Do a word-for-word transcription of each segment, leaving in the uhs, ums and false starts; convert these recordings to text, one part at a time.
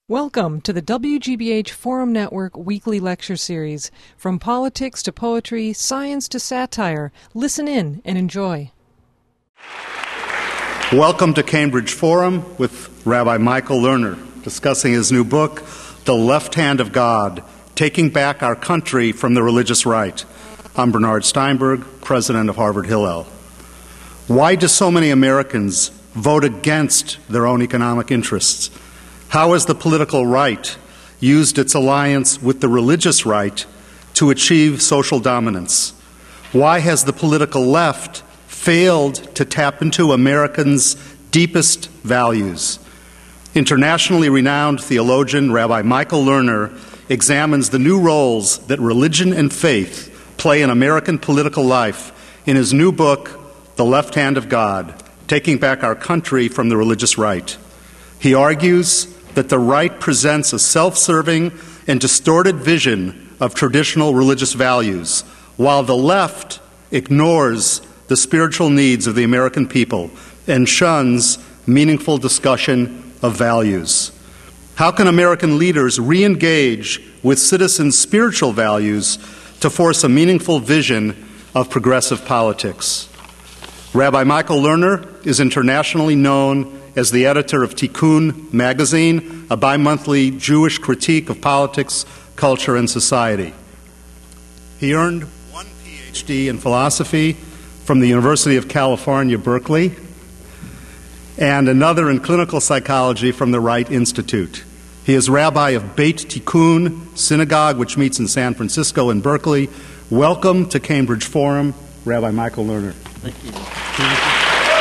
Welcome to the W G B H Forum Network weekly lecture series. From politics to poetry, science to satire, listen in and enjoy. Welcome to Cambridge Forum with Rabbi Michael Lerner, discussing his new book, The Left Hand of God, Taking Back Our Country from the Religious Right. I'm Bernard Steinberg, president of Harvard Hillel. Why do so many Americans vote against their own economic interests? How has the political right used its alliance with the religious right to achieve social dominance? Why has the political left failed to tap into Americans' deepest values? Internationally renowned theologian Rabbi Michael Lerner examines the new roles that religion and faith play in American political life in his new book, The Left Hand of God, Taking Back Our Country from the Religious Right. He argues that the right presents a self-serving and distorted vision of traditional religious values, while the left ignores the spiritual needs of the American people and shuns meaningful discussion of values. How can American leaders re-engage with citizens' spiritual values to force a meaningful vision of progressive politics? Rabbi Michael Lerner is internationally known as the editor of Tikkun magazine, a bi-monthly Jewish critique of politics, culture, and society. He earned one P H D in philosophy from the University of California, Berkeley, and another in clinical psychology from the Wright Institute. He is rabbi of Beit Tikkun Synagogue, which meets in San Francisco and Berkeley. Welcome to Cambridge Forum, Rabbi Michael Lerner. Thank you. Thank you.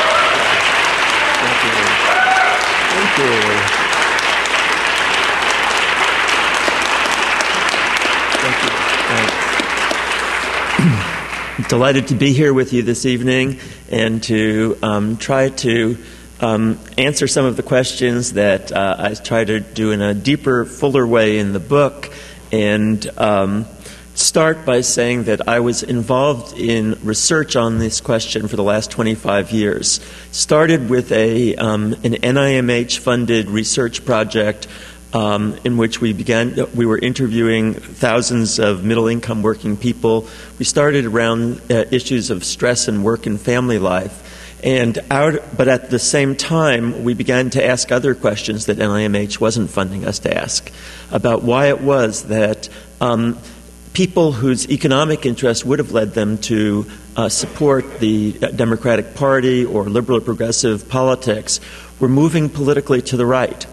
Thank you. I'm delighted to be here with you this evening and to um, try to um, answer some of the questions that uh, I try to do in a deeper, fuller way in the book, and um, start by saying that I was involved in research on this question for the last twenty-five years. Started with a um, an N I M H-funded research project um, in which we began. We were interviewing thousands of middle-income working people. We started around uh, issues of stress and work and family life, and out. But at the same time, we began to ask other questions that N I M H wasn't funding us to ask about why it was that Um, people whose economic interest would have led them to uh, support the Democratic Party or liberal or progressive politics were moving politically to the right.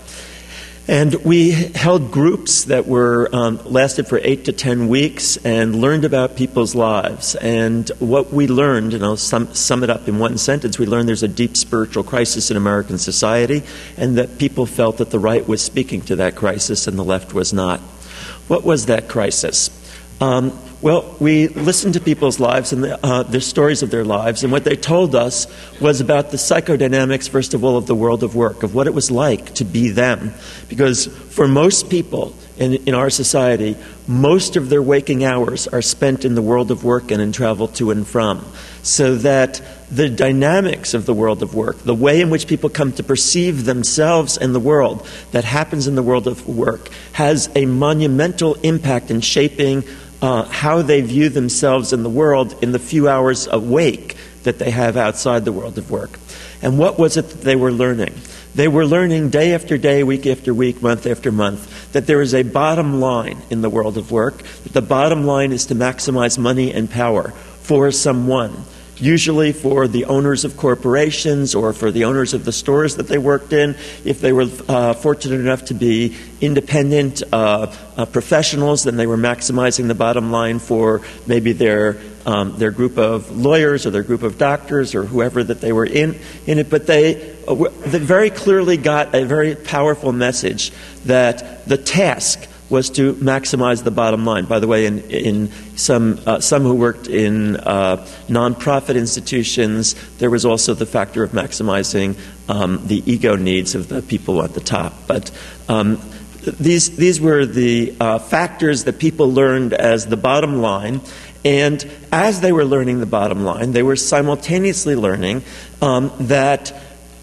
And we held groups that were um, lasted for eight to ten weeks and learned about people's lives. And what we learned, and I'll sum, sum it up in one sentence, we learned there's a deep spiritual crisis in American society, and that people felt that the right was speaking to that crisis and the left was not. What was that crisis? Um, well, we listened to people's lives and the, uh, their stories of their lives, and what they told us was about the psychodynamics, first of all, of the world of work, of what it was like to be them. Because for most people in, in our society, most of their waking hours are spent in the world of work and in travel to and from. So that the dynamics of the world of work, the way in which people come to perceive themselves and the world that happens in the world of work, has a monumental impact in shaping Uh, how they view themselves in the world in the few hours awake that they have outside the world of work. And what was it that they were learning? They were learning day after day, week after week, month after month, that there is a bottom line in the world of work, that the bottom line is to maximize money and power for someone, usually for the owners of corporations or for the owners of the stores that they worked in, if they were uh, fortunate enough to be independent uh, uh, professionals, then they were maximizing the bottom line for maybe their um, their group of lawyers or their group of doctors or whoever that they were in, in it. But they, uh, they very clearly got a very powerful message that the task was to maximize the bottom line. By the way, in, in some uh, some who worked in uh, nonprofit institutions, there was also the factor of maximizing um, the ego needs of the people at the top. But um, these these were the uh, factors that people learned as the bottom line. And as they were learning the bottom line, they were simultaneously learning um, that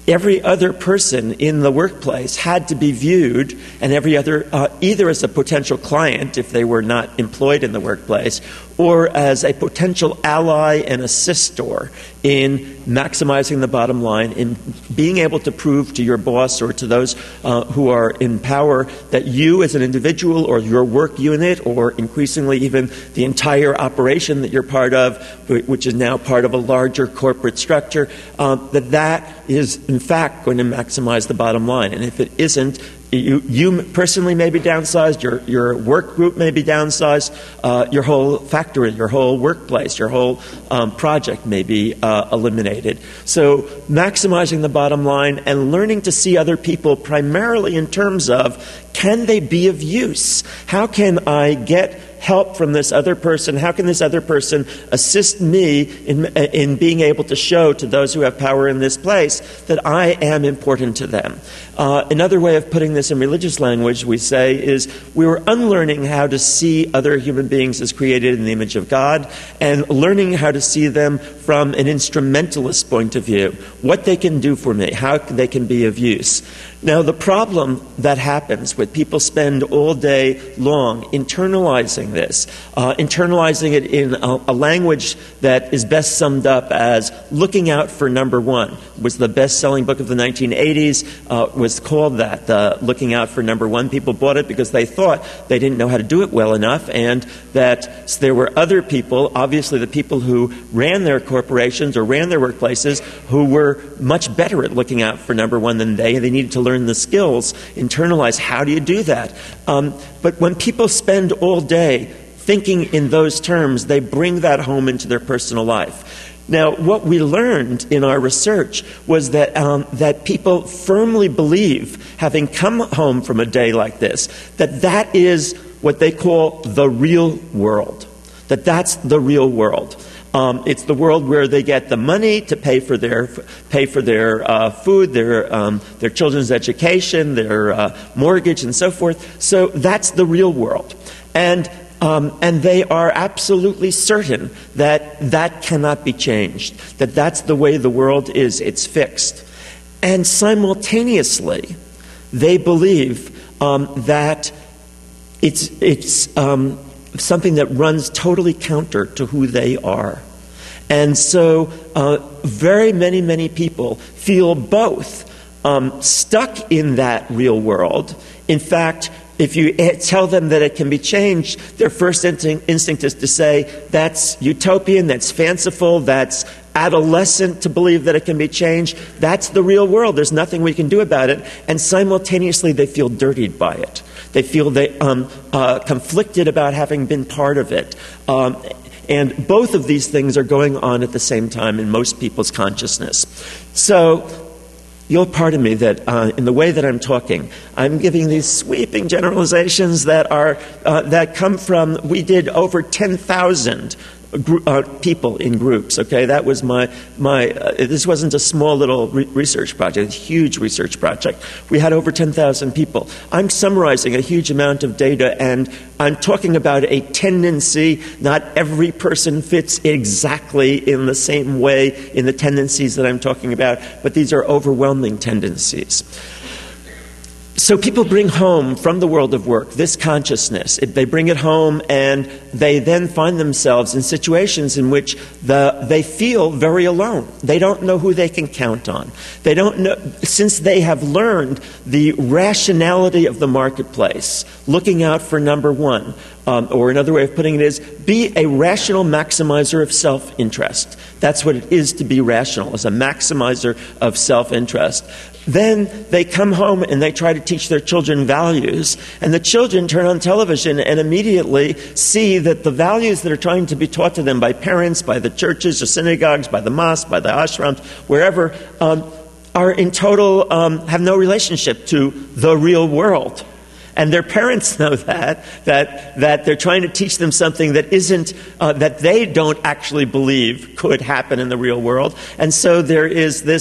every other person in the workplace had to be viewed, and every other, uh, either as a potential client if they were not employed in the workplace, or as a potential ally and assistor in maximizing the bottom line, in being able to prove to your boss or to those uh, who are in power that you as an individual or your work unit, or increasingly even the entire operation that you're part of, which is now part of a larger corporate structure, uh, that that is in fact going to maximize the bottom line. And if it isn't, You, you personally may be downsized, your, your work group may be downsized, uh, your whole factory, your whole workplace, your whole um, project may be uh, eliminated. So maximizing the bottom line and learning to see other people primarily in terms of, can they be of use? How can I get help from this other person? How can this other person assist me in, in being able to show to those who have power in this place that I am important to them? Uh, another way of putting this in religious language, we say, is we were unlearning how to see other human beings as created in the image of God, and learning how to see them from an instrumentalist point of view, what they can do for me, how they can be of use. Now, the problem that happens when people spend all day long internalizing this, uh, internalizing it in a, a language that is best summed up as looking out for number one, was the best-selling book of the nineteen eighties, uh, was called that, uh, Looking Out for Number One. People bought it because they thought they didn't know how to do it well enough, and that there were other people, obviously the people who ran their corporations or ran their workplaces, who were much better at looking out for number one than they, and they needed to learn the skills, internalize how do you do that. Um, but when people spend all day thinking in those terms, they bring that home into their personal life. Now, what we learned in our research was that um, that people firmly believe, having come home from a day like this, that that is what they call the real world, that that's the real world. Um, it's the world where they get the money to pay for their pay for their uh, food, their um, their children's education, their uh, mortgage, and so forth. So that's the real world, and um, and they are absolutely certain that that cannot be changed. That that's the way the world is. It's fixed, and simultaneously, they believe um, that it's it's. Um, something that runs totally counter to who they are. And so uh, very many, many people feel both um, stuck in that real world. In fact, if you tell them that it can be changed, their first instinct, instinct is to say, that's utopian, that's fanciful, that's adolescent to believe that it can be changed. That's the real world. There's nothing we can do about it. And simultaneously, they feel dirtied by it. They feel they um, uh, conflicted about having been part of it. Um, and both of these things are going on at the same time in most people's consciousness. So you'll pardon me that uh, in the way that I'm talking, I'm giving these sweeping generalizations that are uh, that come from, we did over ten thousand Uh, people in groups. Okay, that was my my. Uh, this wasn't a small little re- research project; it's a huge research project. We had over ten thousand people. I'm summarizing a huge amount of data, and I'm talking about a tendency. Not every person fits exactly in the same way in the tendencies that I'm talking about, but these are overwhelming tendencies. So people bring home from the world of work this consciousness. It, they bring it home, and they then find themselves in situations in which the, they feel very alone. They don't know who they can count on. They don't know, since they have learned the rationality of the marketplace, looking out for number one, um, or another way of putting it is, be a rational maximizer of self-interest. That's what it is to be rational, as a maximizer of self-interest. Then they come home and they try to teach their children values, and the children turn on television and immediately see that the values that are trying to be taught to them by parents, by the churches or synagogues, by the mosques, by the ashrams, wherever, um, are in total, um, have no relationship to the real world. And their parents know that, that, that they're trying to teach them something that isn't, uh, that they don't actually believe could happen in the real world. And so there is this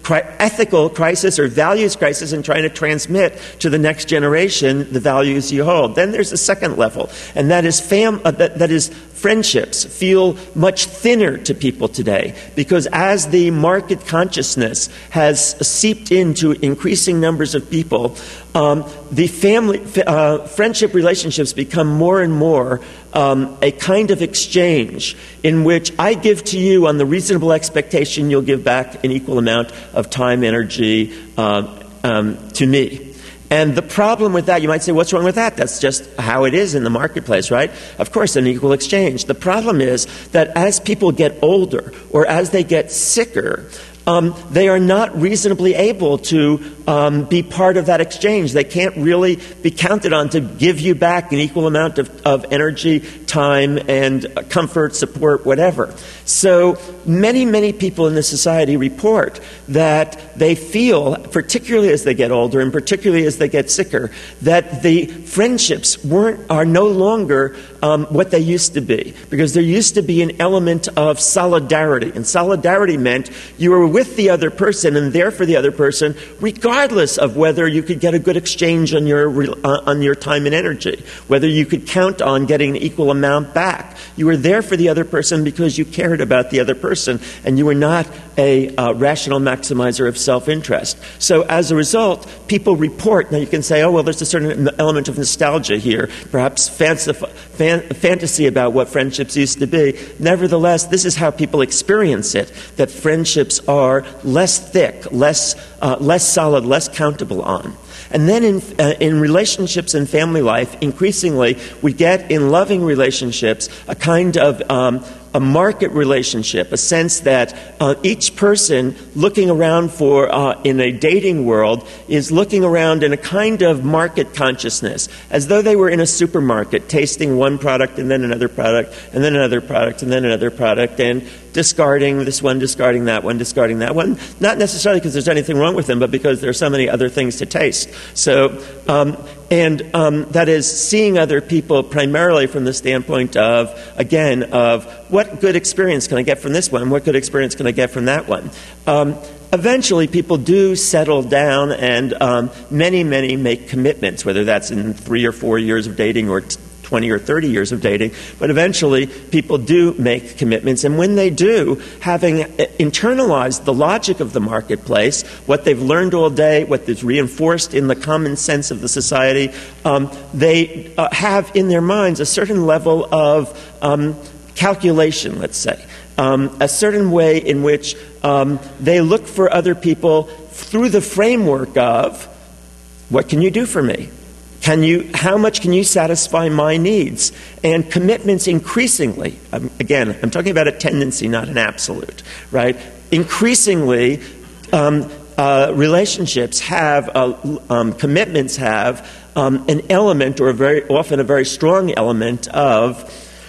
cri- ethical crisis or values crisis in trying to transmit to the next generation the values you hold. Then there's a second level, and that is fam- uh, that, that is friendships feel much thinner to people today, because as the market consciousness has seeped into increasing numbers of people, um, the family uh, friendship relationships become more and more um, a kind of exchange in which I give to you on the reasonable expectation you'll give back an equal amount of time, energy uh, um, to me. And the problem with that, you might say, what's wrong with that? That's just how it is in the marketplace, right? Of course, an equal exchange. The problem is that as people get older or as they get sicker, um, they are not reasonably able to um, be part of that exchange. They can't really be counted on to give you back an equal amount of, of energy, time, and comfort, support, whatever. So many, many people in this society report that they feel, particularly as they get older and particularly as they get sicker, that the friendships weren't are no longer um, what they used to be, because there used to be an element of solidarity, and solidarity meant you were with the other person and there for the other person, regardless of whether you could get a good exchange on your uh, on your time and energy, whether you could count on getting an equal amount back. You were there for the other person because you cared about the other person, and you were not a uh, rational maximizer of self-interest. So as a result, people report. Now you can say, oh, well, there's a certain element of nostalgia here, perhaps fancy, fan, fantasy about what friendships used to be. Nevertheless, this is how people experience it, that friendships are less thick, less, uh, less solid, less countable on. And then in, uh, in relationships and family life, increasingly, we get in loving relationships a kind of um, a market relationship, a sense that uh, each person looking around for, uh, in a dating world, is looking around in a kind of market consciousness, as though they were in a supermarket, tasting one product and then another product, and then another product, and then another product, and discarding this one, discarding that one, discarding that one, not necessarily because there's anything wrong with them, but because there are so many other things to taste. So, um, and um, that is seeing other people primarily from the standpoint of, again, of what good experience can I get from this one? What good experience can I get from that one? Um, eventually, people do settle down, and um, many, many make commitments, whether that's in three or four years of dating or t- twenty or thirty years of dating, but eventually people do make commitments. And when they do, having internalized the logic of the marketplace, what they've learned all day, what is reinforced in the common sense of the society, um, they uh, have in their minds a certain level of um, calculation, let's say, um, a certain way in which um, they look for other people through the framework of, what can you do for me? Can you, how much can you satisfy my needs? And commitments increasingly, um, again, I'm talking about a tendency, not an absolute, right? Increasingly, um, uh, relationships have, uh, um, commitments have um, an element, or a very often a very strong element of,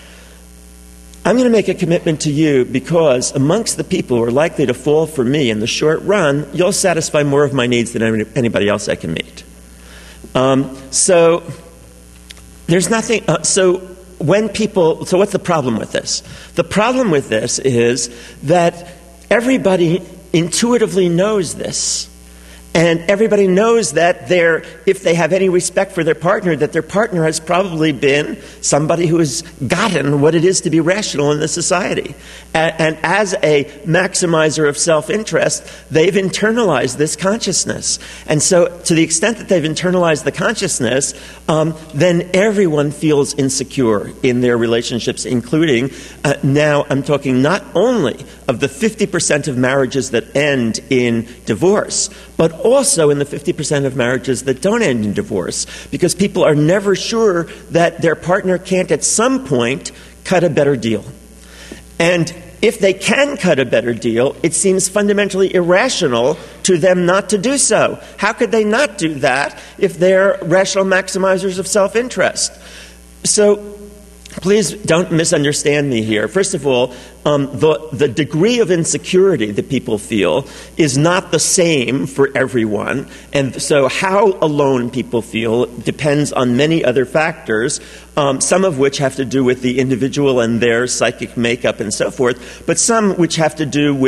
I'm going to make a commitment to you because amongst the people who are likely to fall for me in the short run, you'll satisfy more of my needs than anybody else I can meet. Um, so there's nothing, uh, so when people, so what's the problem with this? The problem with this is that everybody intuitively knows this. And everybody knows that they're, if they have any respect for their partner, that their partner has probably been somebody who has gotten what it is to be rational in the society. And, and as a maximizer of self-interest, they've internalized this consciousness. And so to the extent that they've internalized the consciousness, um, then everyone feels insecure in their relationships, including, uh, now I'm talking not only of the fifty percent of marriages that end in divorce, but also in the fifty percent of marriages that don't end in divorce, because people are never sure that their partner can't at some point cut a better deal. And if they can cut a better deal, it seems fundamentally irrational to them not to do so. How could they not do that if they're rational maximizers of self-interest? So please don't misunderstand me here. First of all, um, the, the degree of insecurity that people feel is not the same for everyone. And so how alone people feel depends on many other factors, um, some of which have to do with the individual and their psychic makeup and so forth, but some which have to do with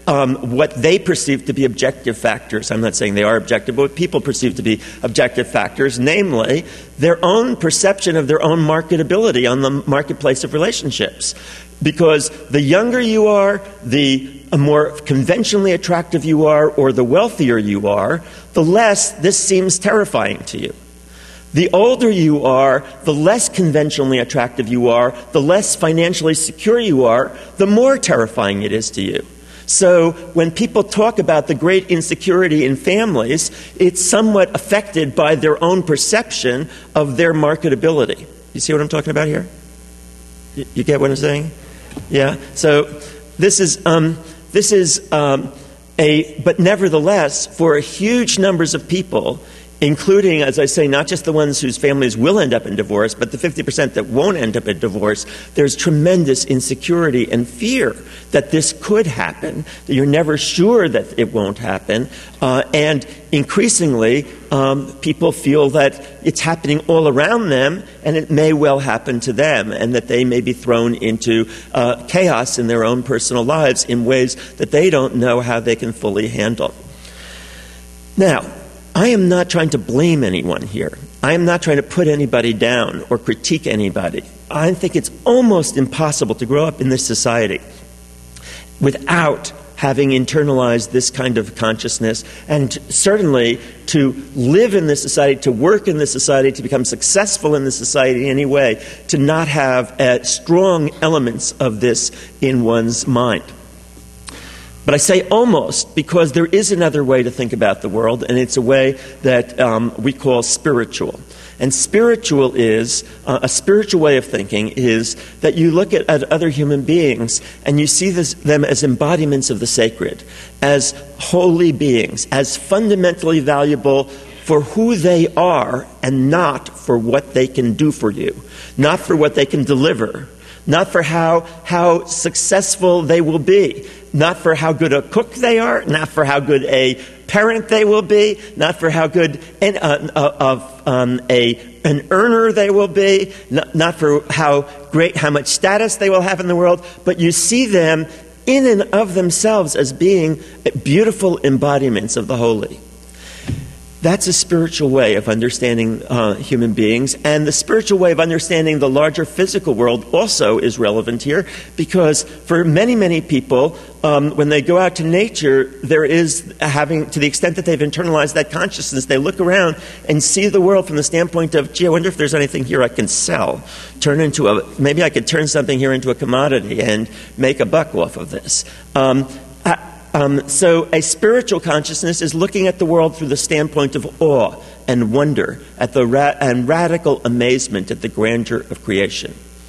um, what they perceive to be objective factors. I'm not saying they are objective, but what people perceive to be objective factors, namely their own perception of their own marketability on the marketplace of relationships. Because the younger you are, the more conventionally attractive you are, or the wealthier you are, the less this seems terrifying to you. The older you are, the less conventionally attractive you are, the less financially secure you are, the more terrifying it is to you. So when people talk about the great insecurity in families, it's somewhat affected by their own perception of their marketability. You see what I'm talking about here? You, you get what I'm saying? Yeah. So this is um, this is um, a, but nevertheless, for huge numbers of people, including, as I say, not just the ones whose families will end up in divorce, but the fifty percent that won't end up in divorce, there's tremendous insecurity and fear that this could happen, that you're never sure that it won't happen, uh, and increasingly um, people feel that it's happening all around them, and it may well happen to them, and that they may be thrown into uh, chaos in their own personal lives in ways that they don't know how they can fully handle. Now, I am not trying to blame anyone here. I am not trying to put anybody down or critique anybody. I think it's almost impossible to grow up in this society without having internalized this kind of consciousness, and certainly to live in this society, to work in this society, to become successful in this society in any way, to not have uh, strong elements of this in one's mind. But I say almost because there is another way to think about the world, and it's a way that um, we call spiritual. And spiritual is, uh, a spiritual way of thinking is that you look at, at other human beings and you see this, them as embodiments of the sacred, as holy beings, as fundamentally valuable for who they are and not for what they can do for you, not for what they can deliver, not for how, how successful they will be, not for how good a cook they are, not for how good a parent they will be, not for how good an, uh, uh, of um, a an earner they will be, not, not for how great, how much status they will have in the world, but you see them in and of themselves as being beautiful embodiments of the holy. That's a spiritual way of understanding uh, human beings, and the spiritual way of understanding the larger physical world also is relevant here, because for many, many people, um, when they go out to nature, there is having, to the extent that they've internalized that consciousness, they look around and see the world from the standpoint of, gee, I wonder if there's anything here I can sell, turn into a, maybe I could turn something here into a commodity and make a buck off of this. Um, I, Um, so a spiritual consciousness is looking at the world through the standpoint of awe and wonder at the ra- and radical amazement at the grandeur of creation.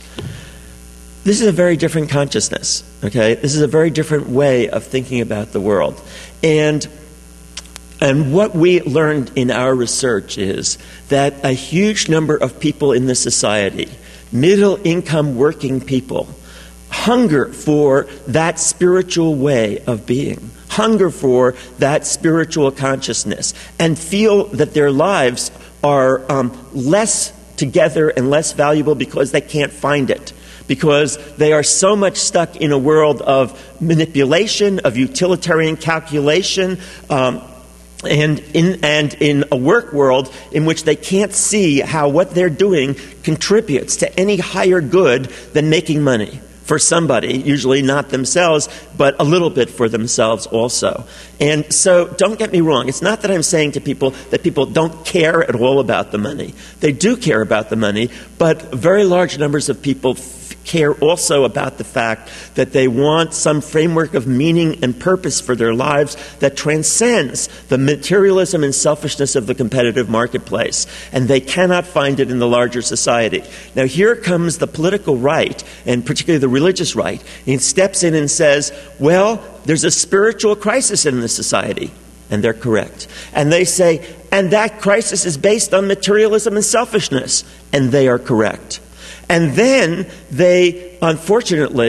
This is a very different consciousness, okay? This is a very different way of thinking about the world. And, and what we learned in our research is that a huge number of people in this society, middle-income working people, hunger for that spiritual way of being, hunger for that spiritual consciousness, and feel that their lives are um, less together and less valuable because they can't find it, because they are so much stuck in a world of manipulation, of utilitarian calculation, um, and in and in a work world in which they can't see how what they're doing contributes to any higher good than making money for somebody, usually not themselves, but a little bit for themselves also. And so don't get me wrong. It's not that I'm saying to people that people don't care at all about the money. They do care about the money, but very large numbers of people f- care also about the fact that they want some framework of meaning and purpose for their lives that transcends the materialism and selfishness of the competitive marketplace. And they cannot find it in the larger society. Now here comes the political right, and particularly the religious right. It steps in and says, well, there's a spiritual crisis in this society. And they're correct. And they say, and that crisis is based on materialism and selfishness. And they are correct. And then they, unfortunately,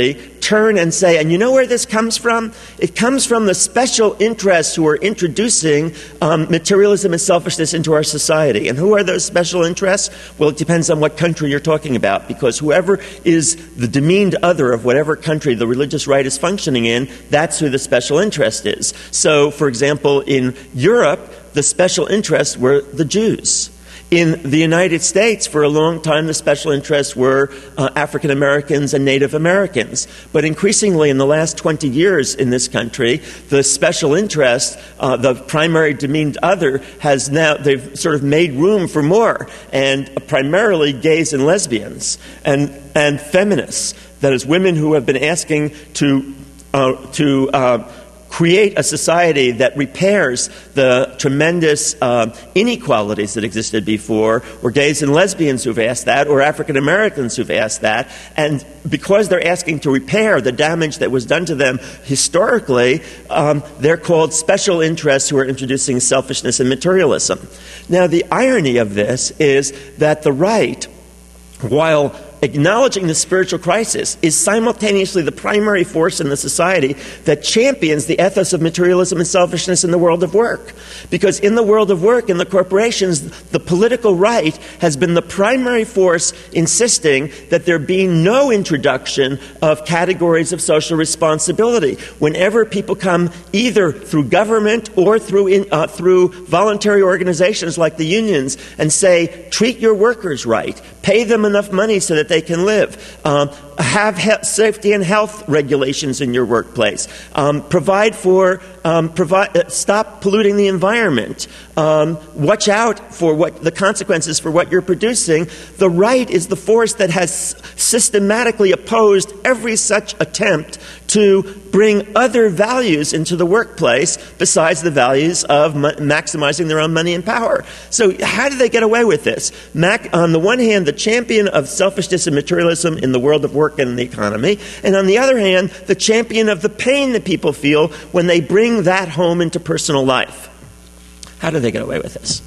turn and say, and you know where this comes from? It comes from the special interests who are introducing um, materialism and selfishness into our society. And who are those special interests? Well, it depends on what country you're talking about, because whoever is the demeaned other of whatever country the religious right is functioning in, that's who the special interest is. So, for example, in Europe, the special interests were the Jews. In the United States, for a long time, the special interests were uh, African Americans and Native Americans. But increasingly, in the last twenty years in this country, the special interest, uh, the primary demeaned other, has now, they've sort of made room for more, and primarily gays and lesbians and, and feminists. That is, women who have been asking to, uh, to, uh, create a society that repairs the tremendous uh, inequalities that existed before, or gays and lesbians who've asked that, or African Americans who've asked that. And because they're asking to repair the damage that was done to them historically, um, they're called special interests who are introducing selfishness and materialism. Now, the irony of this is that the right, while acknowledging the spiritual crisis, is simultaneously the primary force in the society that champions the ethos of materialism and selfishness in the world of work. Because in the world of work, in the corporations, the political right has been the primary force insisting that there be no introduction of categories of social responsibility. Whenever people come either through government or through, in, uh, through voluntary organizations like the unions and say, treat your workers right, pay them enough money so that they can live, um, have he- safety and health regulations in your workplace, um, provide for, um, provide, uh, stop polluting the environment, um, watch out for what the consequences for what you're producing. The right is the force that has systematically opposed every such attempt to bring other values into the workplace besides the values of ma- maximizing their own money and power. So how do they get away with this? Mac, on the one hand, the champion of selfishness and materialism in the world of work and the economy, and on the other hand, the champion of the pain that people feel when they bring that home into personal life. How do they get away with this?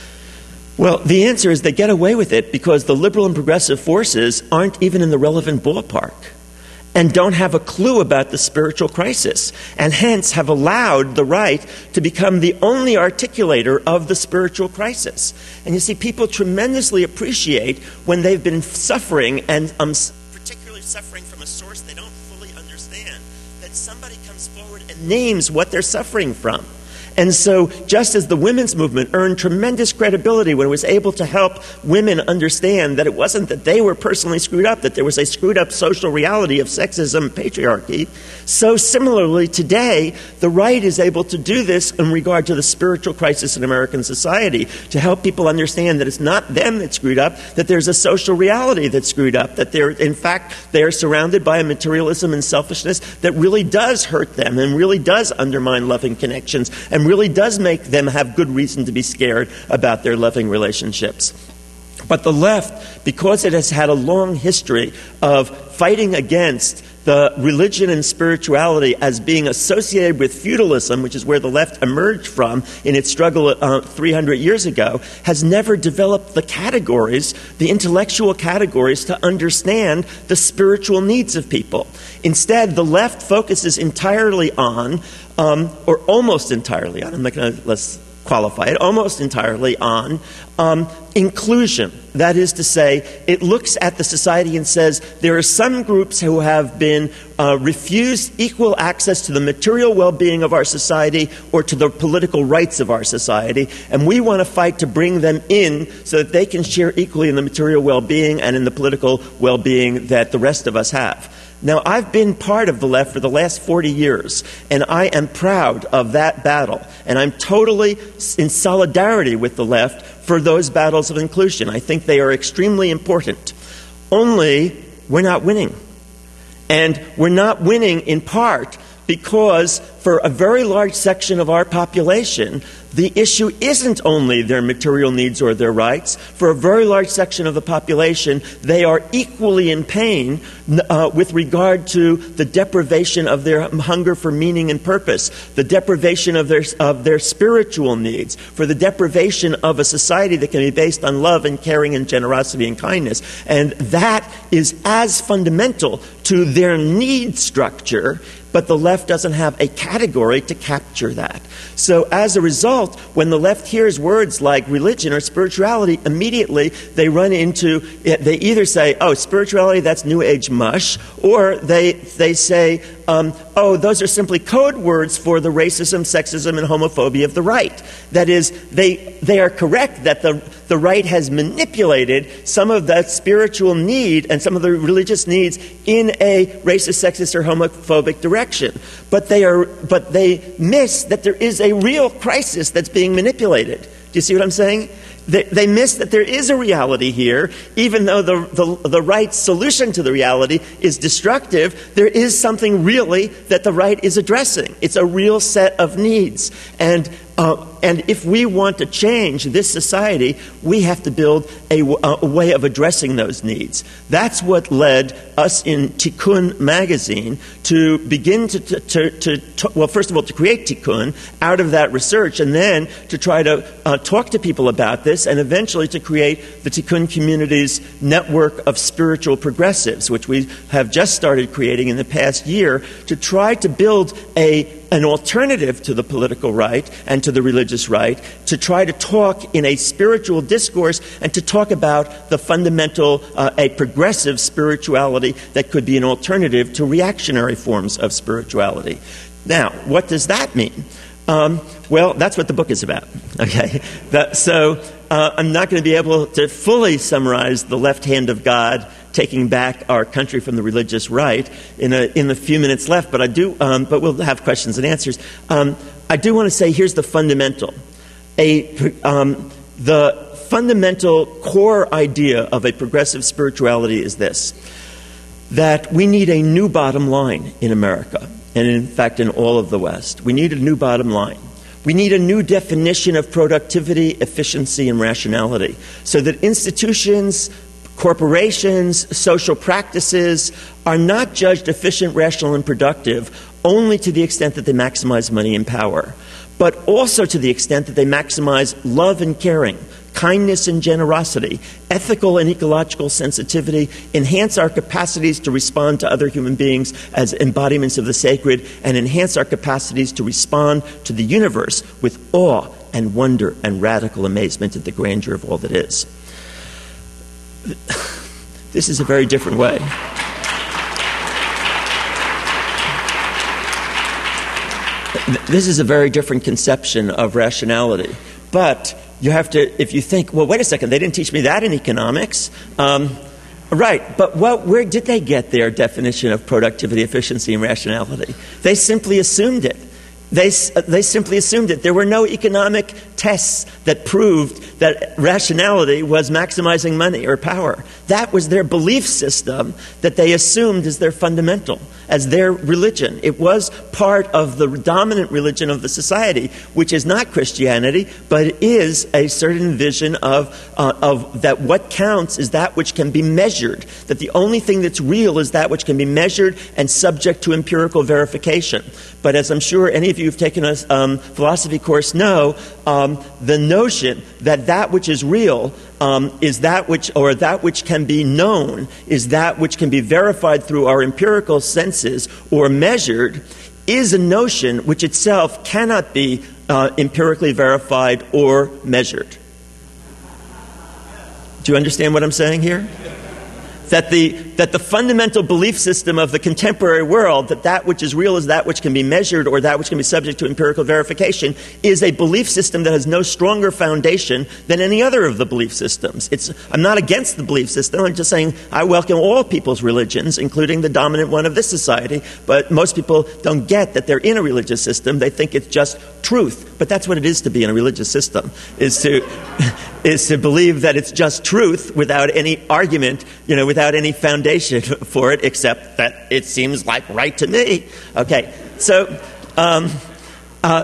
Well, the answer is they get away with it because the liberal and progressive forces aren't even in the relevant ballpark and don't have a clue about the spiritual crisis, and hence have allowed the right to become the only articulator of the spiritual crisis. And you see, people tremendously appreciate when they've been suffering, and um, particularly suffering from a source they don't fully understand, that somebody comes forward and names what they're suffering from. And so, just as the women's movement earned tremendous credibility when it was able to help women understand that it wasn't that they were personally screwed up, that there was a screwed up social reality of sexism and patriarchy, so similarly today, the right is able to do this in regard to the spiritual crisis in American society, to help people understand that it's not them that's screwed up, that there's a social reality that's screwed up, that they're, in fact, they're surrounded by a materialism and selfishness that really does hurt them and really does undermine loving connections and really does make them have good reason to be scared about their loving relationships. But the left, because it has had a long history of fighting against the religion and spirituality as being associated with feudalism, which is where the left emerged from in its struggle uh, three hundred years ago, has never developed the categories, the intellectual categories, to understand the spiritual needs of people. Instead, the left focuses entirely on, um, or almost entirely on, I'm not going to, let's qualify it, almost entirely on um, inclusion. That is to say, it looks at the society and says there are some groups who have been uh, refused equal access to the material well-being of our society or to the political rights of our society, and we want to fight to bring them in so that they can share equally in the material well-being and in the political well-being that the rest of us have. Now, I've been part of the left for the last forty years, and I am proud of that battle, and I'm totally in solidarity with the left for those battles of inclusion. I think they are extremely important. Only, we're not winning. And we're not winning in part because for a very large section of our population, the issue isn't only their material needs or their rights. For a very large section of the population, they are equally in pain uh, with regard to the deprivation of their hunger for meaning and purpose, the deprivation of their, of their spiritual needs, for the deprivation of a society that can be based on love and caring and generosity and kindness. And that is as fundamental to their need structure, but the left doesn't have a category to capture that. So as a result, when the left hears words like religion or spirituality, immediately they run into, they either say, oh, spirituality, that's New Age mush, or they they say, um, oh, those are simply code words for the racism, sexism, and homophobia of the right. That is, they they are correct that the the right has manipulated some of that spiritual need and some of the religious needs in a racist, sexist, or homophobic direction. But they are, but they miss that there is a real crisis that's being manipulated. Do you see what I'm saying? They, they miss that there is a reality here, even though the, the the right's solution to the reality is destructive. There is something really that the right is addressing. It's a real set of needs, and uh, and if we want to change this society, we have to build a, a way of addressing those needs. That's what led us in Tikkun magazine to begin to, to, to, to, to well, first of all, to create Tikkun out of that research, and then to try to uh, talk to people about this, and eventually to create the Tikkun Community's network of spiritual progressives, which we have just started creating in the past year to try to build a an alternative to the political right and to the religious right, to try to talk in a spiritual discourse and to talk about the fundamental, uh, a progressive spirituality that could be an alternative to reactionary forms of spirituality. Now, what does that mean? Um, well, that's what the book is about. Okay, that, so uh, I'm not going to be able to fully summarize the left hand of God taking back our country from the religious right in a, in the few minutes left, but I do. Um, but we'll have questions and answers. Um, I do want to say here's the fundamental, a um, the fundamental core idea of a progressive spirituality is this: that we need a new bottom line in America. And in fact, in all of the West, we need a new bottom line. We need a new definition of productivity, efficiency, and rationality, so that institutions, corporations, social practices are not judged efficient, rational, and productive only to the extent that they maximize money and power, but also to the extent that they maximize love and caring, kindness and generosity, ethical and ecological sensitivity, enhance our capacities to respond to other human beings as embodiments of the sacred, and enhance our capacities to respond to the universe with awe and wonder and radical amazement at the grandeur of all that is. This is a very different way. This is a very different conception of rationality. But you have to, if you think, well, wait a second, they didn't teach me that in economics. Um, right, but what, where did they get their definition of productivity, efficiency, and rationality? They simply assumed it. They, they simply assumed it. There were no economic tests that proved that rationality was maximizing money or power. That was their belief system that they assumed as their fundamental, as their religion. It was part of the dominant religion of the society, which is not Christianity, but it is a certain vision of, uh, of that what counts is that which can be measured, that the only thing that's real is that which can be measured and subject to empirical verification. But as I'm sure any of you who've taken a um, philosophy course know, um, the notion that that which is real um, is that which, or that which can be known, is that which can be verified through our empirical senses or measured, is a notion which itself cannot be uh, empirically verified or measured. Do you understand what I'm saying here? That the, that the fundamental belief system of the contemporary world, that that which is real is that which can be measured or that which can be subject to empirical verification, is a belief system that has no stronger foundation than any other of the belief systems. It's, I'm not against the belief system. I'm just saying I welcome all people's religions, including the dominant one of this society. But most people don't get that they're in a religious system. They think it's just truth. But that's what it is to be in a religious system, is to, is to believe that it's just truth without any argument, you know, without any foundation for it, except that it seems like right to me. Okay, so um, uh,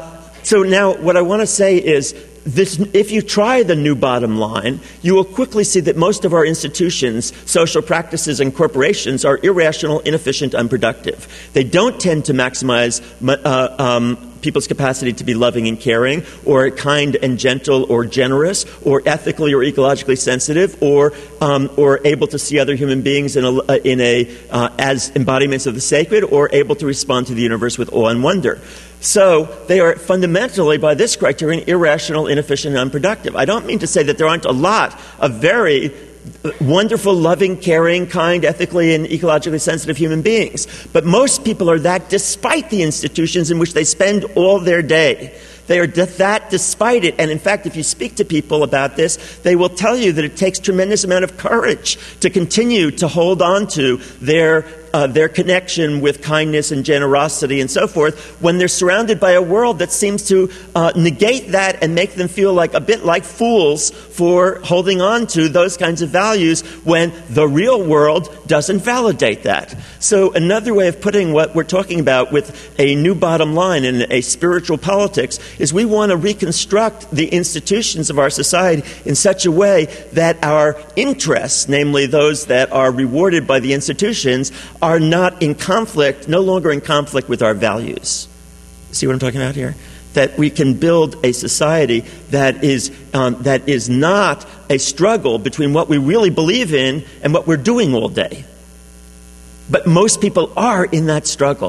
so now what I want to say is, This, if you try the new bottom line, you will quickly see that most of our institutions, social practices, and corporations are irrational, inefficient, unproductive. They don't tend to maximize uh, um, people's capacity to be loving and caring, or kind and gentle, or generous, or ethically or ecologically sensitive, or um, or able to see other human beings in a, in a uh, as embodiments of the sacred, or able to respond to the universe with awe and wonder. So they are fundamentally, by this criterion, irrational, inefficient, and unproductive. I don't mean to say that there aren't a lot of very wonderful, loving, caring, kind, ethically, and ecologically sensitive human beings. But most people are that despite the institutions in which they spend all their day. They are that despite it. And in fact, if you speak to people about this, they will tell you that it takes tremendous amount of courage to continue to hold on to their Uh, their connection with kindness and generosity and so forth when they're surrounded by a world that seems to uh, negate that and make them feel like a bit like fools for holding on to those kinds of values when the real world doesn't validate that. So another way of putting what we're talking about with a new bottom line and a spiritual politics is we want to reconstruct the institutions of our society in such a way that our interests, namely those that are rewarded by the institutions, are not in conflict, no longer in conflict with our values. See what I'm talking about here? That we can build a society that is um, that is not a struggle between what we really believe in and what we're doing all day. But most people are in that struggle.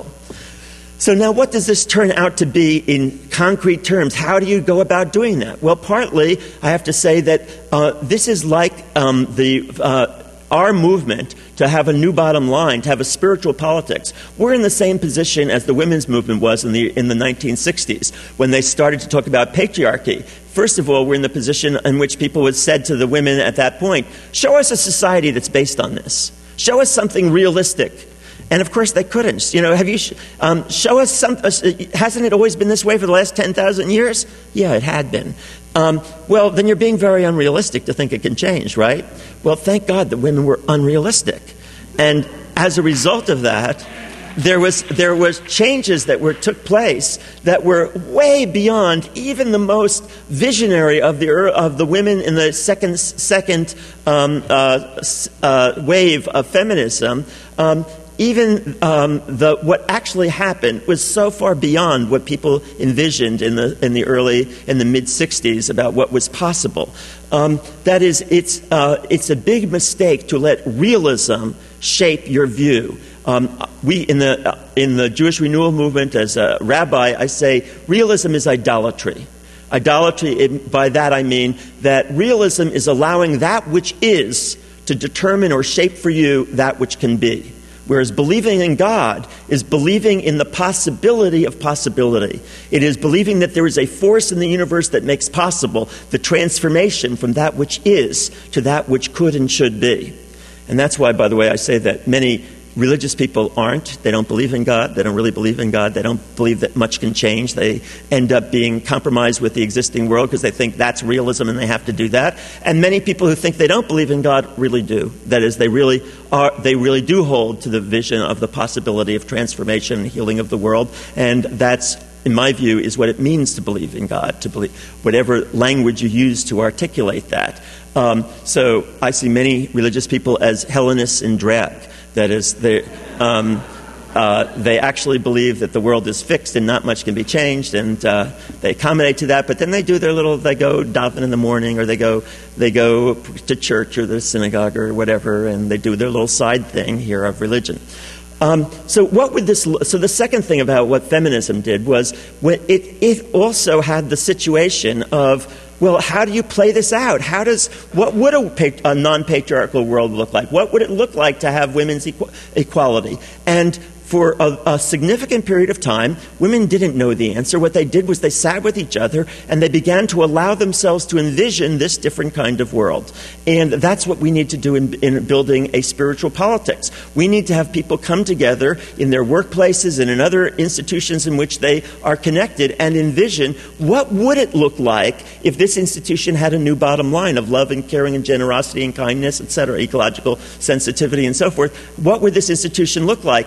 So now what does this turn out to be in concrete terms? How do you go about doing that? Well, partly I have to say that uh, this is like um, the uh, our movement to have a new bottom line, to have a spiritual politics. We're in the same position as the women's movement was in the in the nineteen sixties when they started to talk about patriarchy. First of all, we're in the position in which people had said to the women at that point, show us a society that's based on this. Show us something realistic. And of course they couldn't. You know, have you um, show us some? Uh, hasn't it always been this way for the last ten thousand years? Yeah, it had been. Um, well, then you're being very unrealistic to think it can change, right? Well, thank God that women were unrealistic, and as a result of that, there was there was changes that were took place that were way beyond even the most visionary of the of the women in the second second um, uh, uh, wave of feminism. Um, Even um, the what actually happened was so far beyond what people envisioned in the in the early in the mid sixties about what was possible. Um, that is, it's uh, it's a big mistake to let realism shape your view. Um, we in the uh, in the Jewish Renewal Movement, as a rabbi, I say realism is idolatry. Idolatry. It, by that I mean that realism is allowing that which is to determine or shape for you that which can be. Whereas believing in God is believing in the possibility of possibility. It is believing that there is a force in the universe that makes possible the transformation from that which is to that which could and should be. And that's why, by the way, I say that many religious people aren't. They don't believe in God. They don't really believe in God. They don't believe that much can change. They end up being compromised with the existing world because they think that's realism and they have to do that. And many people who think they don't believe in God really do. That is, they really are. They really do hold to the vision of the possibility of transformation and healing of the world. And that's, in my view, is what it means to believe in God, to believe whatever language you use to articulate that. Um, so I see many religious people as Hellenists in drag. That is, they, um, uh, they actually believe that the world is fixed and not much can be changed, and uh, they accommodate to that. But then they do their little, they go daven in the morning, or they go they go to church or the synagogue or whatever, and they do their little side thing here of religion. Um, so what would this? So the second thing about what feminism did was when it it also had the situation of, well, how do you play this out? How does what would a, a non-patriarchal world look like? What would it look like to have women's equ- equality? And for a, a significant period of time, women didn't know the answer. What they did was they sat with each other and they began to allow themselves to envision this different kind of world. And that's what we need to do in, in building a spiritual politics. We need to have people come together in their workplaces and in other institutions in which they are connected and envision what would it look like if this institution had a new bottom line of love and caring and generosity and kindness, et cetera, ecological sensitivity and so forth. What would this institution look like? And the only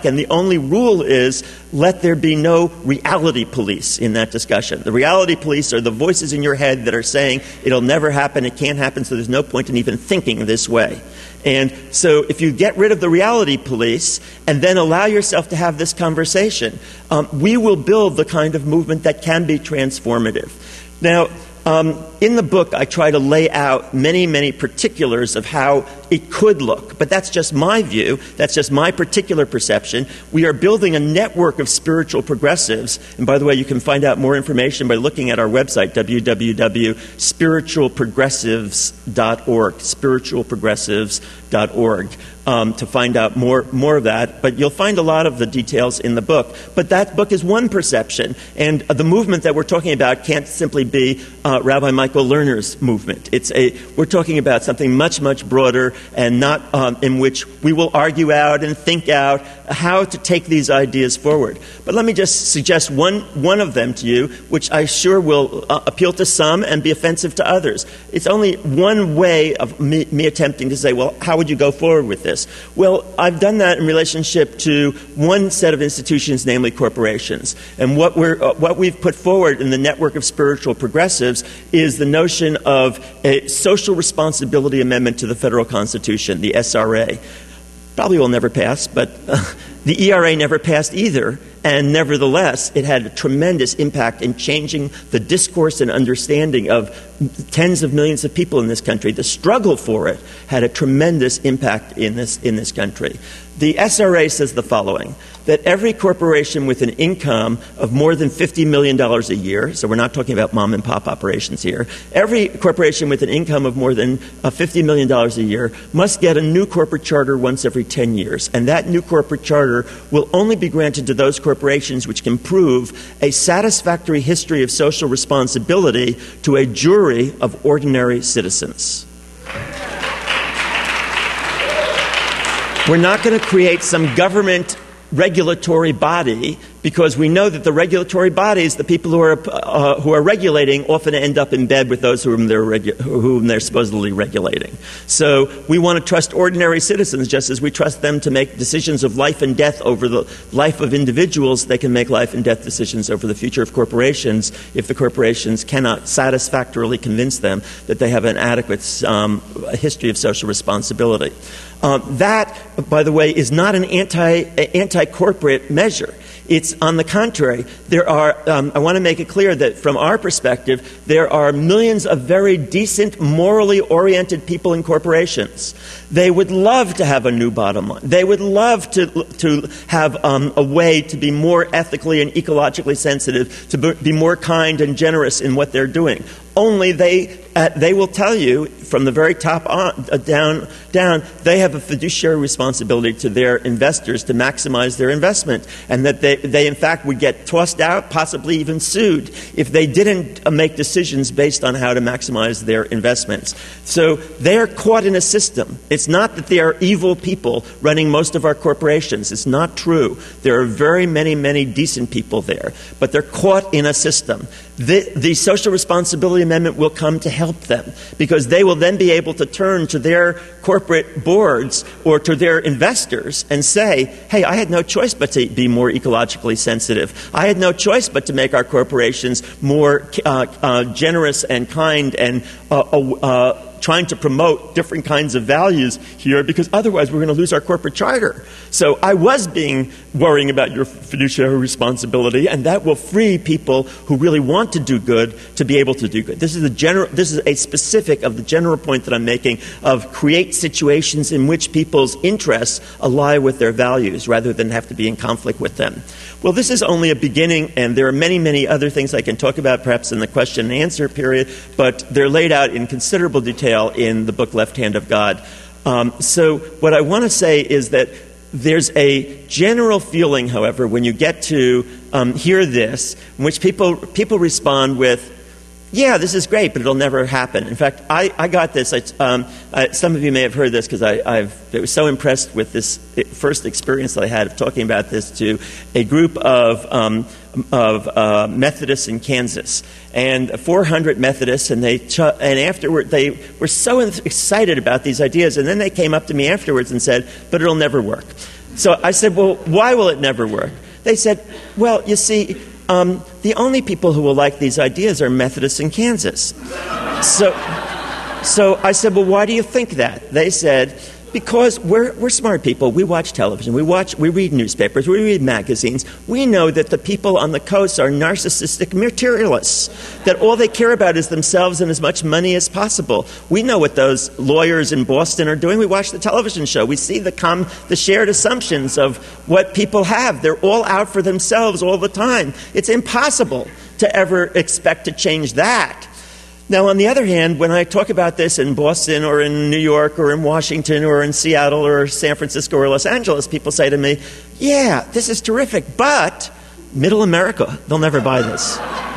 only rule is let there be no reality police in that discussion. The reality police are the voices in your head that are saying it'll never happen, it can't happen, so there's no point in even thinking this way. And so if you get rid of the reality police and then allow yourself to have this conversation, um, we will build the kind of movement that can be transformative. Now, Um, in the book, I try to lay out many, many particulars of how it could look. But that's just my view. That's just my particular perception. We are building a network of spiritual progressives. And by the way, you can find out more information by looking at our website, w w w dot spiritual progressives dot org, spiritual progressives dot org. Um, to find out more more of that. But you'll find a lot of the details in the book. But that book is one perception. And uh, the movement that we're talking about can't simply be uh, Rabbi Michael Lerner's movement. It's a we're talking about something much, much broader and not um, in which we will argue out and think out how to take these ideas forward. But let me just suggest one, one of them to you, which I sure will uh, appeal to some and be offensive to others. It's only one way of me, me attempting to say, well, how would you go forward with this? Well, I've done that in relationship to one set of institutions, namely corporations. And what, we're, uh, what we've put forward in the network of spiritual progressives is the notion of a social responsibility amendment to the federal constitution, the S R A. Probably will never pass, but uh, the E R A never passed either. And nevertheless, it had a tremendous impact in changing the discourse and understanding of tens of millions of people in this country. The struggle for it had a tremendous impact in this, in this country. The S R A says the following, that every corporation with an income of more than fifty million dollars a year, so we're not talking about mom-and-pop operations here, every corporation with an income of more than uh, fifty million dollars a year must get a new corporate charter once every ten years. And that new corporate charter will only be granted to those corporations which can prove a satisfactory history of social responsibility to a jury of ordinary citizens. We're not going to create some government regulatory body because we know that the regulatory bodies, the people who are uh, who are regulating, often end up in bed with those whom they're regu- whom they're supposedly regulating. So we want to trust ordinary citizens just as we trust them to make decisions of life and death over the life of individuals. They can make life and death decisions over the future of corporations if the corporations cannot satisfactorily convince them that they have an adequate um, history of social responsibility. Um, that, by the way, is not an anti, anti-corporate measure. It's on the contrary. There are, um, I want to make it clear that from our perspective, there are millions of very decent, morally oriented people in corporations. They would love to have a new bottom line. They would love to to have um, a way to be more ethically and ecologically sensitive, to be more kind and generous in what they're doing. Only they uh, they will tell you from the very top on, uh, down, down, they have a fiduciary responsibility to their investors to maximize their investment, and that they, they in fact would get tossed out, possibly even sued, if they didn't uh, make decisions based on how to maximize their investments. So they're caught in a system. It's not that they are evil people running most of our corporations. It's not true. There are very many, many decent people there, but they're caught in a system. The, the social responsibility amendment will come to help them because they will then be able to turn to their corporate boards or to their investors and say, hey, I had no choice but to be more ecologically sensitive. I had no choice but to make our corporations more uh, uh, generous and kind and uh, uh, trying to promote different kinds of values here because otherwise we're going to lose our corporate charter. So I was being worrying about your fiduciary responsibility, and that will free people who really want to do good to be able to do good. This is a general, this is a specific of the general point that I'm making of create situations in which people's interests ally with their values rather than have to be in conflict with them. Well, this is only a beginning, and there are many, many other things I can talk about perhaps in the question and answer period, but they're laid out in considerable detail in the book Left Hand of God. Um, so what I want to say is that there's a general feeling, however, when you get to um, hear this, in which people people respond with, yeah, this is great, but it'll never happen. In fact, I, I got this. I, um, I, some of you may have heard this because I I've, I was so impressed with this first experience that I had of talking about this to a group of um, of uh, Methodists in Kansas, and four hundred Methodists, and they ch- and afterward they were so excited about these ideas, and then they came up to me afterwards and said, "But it'll never work." So I said, well, why will it never work? They said, well, you see, um, the only people who will like these ideas are Methodists in Kansas. So, so I said, well, why do you think that? They said, because we're we're smart people. We watch television. We watch. We read newspapers. We read magazines. We know that the people on the coast are narcissistic materialists, that all they care about is themselves and as much money as possible. We know what those lawyers in Boston are doing. We watch the television show. We see the com- the shared assumptions of what people have. They're all out for themselves all the time. It's impossible to ever expect to change that. Now, on the other hand, when I talk about this in Boston or in New York or in Washington or in Seattle or San Francisco or Los Angeles, people say to me, yeah, this is terrific, but middle America, they'll never buy this.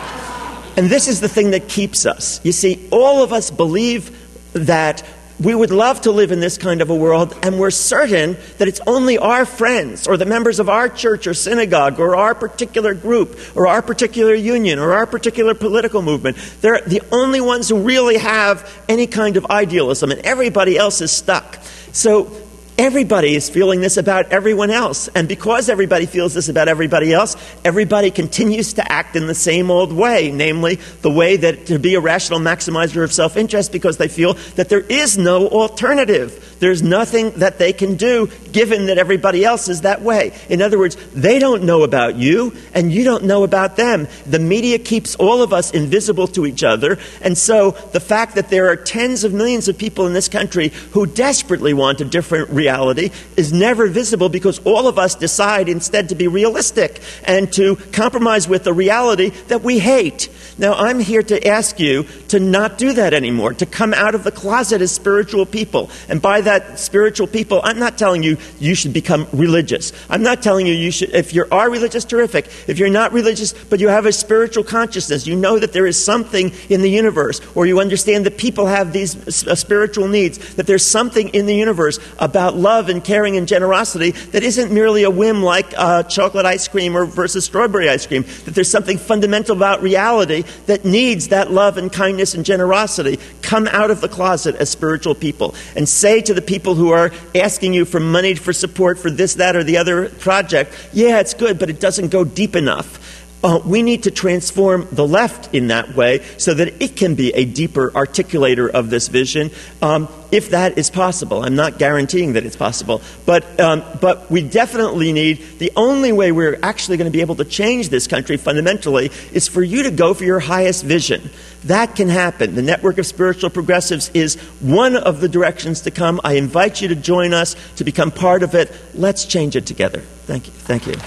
And this is the thing that keeps us. You see, all of us believe that we would love to live in this kind of a world, and we're certain that it's only our friends or the members of our church or synagogue or our particular group or our particular union or our particular political movement. They're the only ones who really have any kind of idealism, and everybody else is stuck. So everybody is feeling this about everyone else. And because everybody feels this about everybody else, everybody continues to act in the same old way, namely the way that to be a rational maximizer of self-interest because they feel that there is no alternative. There's nothing that they can do given that everybody else is that way. In other words, they don't know about you and you don't know about them. The media keeps all of us invisible to each other. And so the fact that there are tens of millions of people in this country who desperately want a different reality is never visible because all of us decide instead to be realistic and to compromise with the reality that we hate. Now, I'm here to ask you to not do that anymore, to come out of the closet as spiritual people. And by that spiritual people, I'm not telling you you should become religious. I'm not telling you you should, if you are religious, terrific. If you're not religious, but you have a spiritual consciousness, you know that there is something in the universe, or you understand that people have these uh, spiritual needs, that there's something in the universe about love and caring and generosity that isn't merely a whim like uh, chocolate ice cream or versus strawberry ice cream, that there's something fundamental about reality that needs that love and kindness and generosity. Come out of the closet as spiritual people and say to the people who are asking you for money for support for this, that, or the other project, yeah, it's good, but it doesn't go deep enough. Uh, we need to transform the left in that way so that it can be a deeper articulator of this vision, um, if that is possible. I'm not guaranteeing that it's possible. But, um, but we definitely need, the only way we're actually going to be able to change this country fundamentally is for you to go for your highest vision. That can happen. The Network of Spiritual Progressives is one of the directions to come. I invite you to join us, to become part of it. Let's change it together. Thank you. Thank you.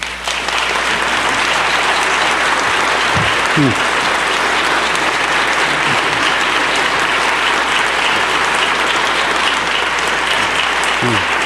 Hmm. Hmm.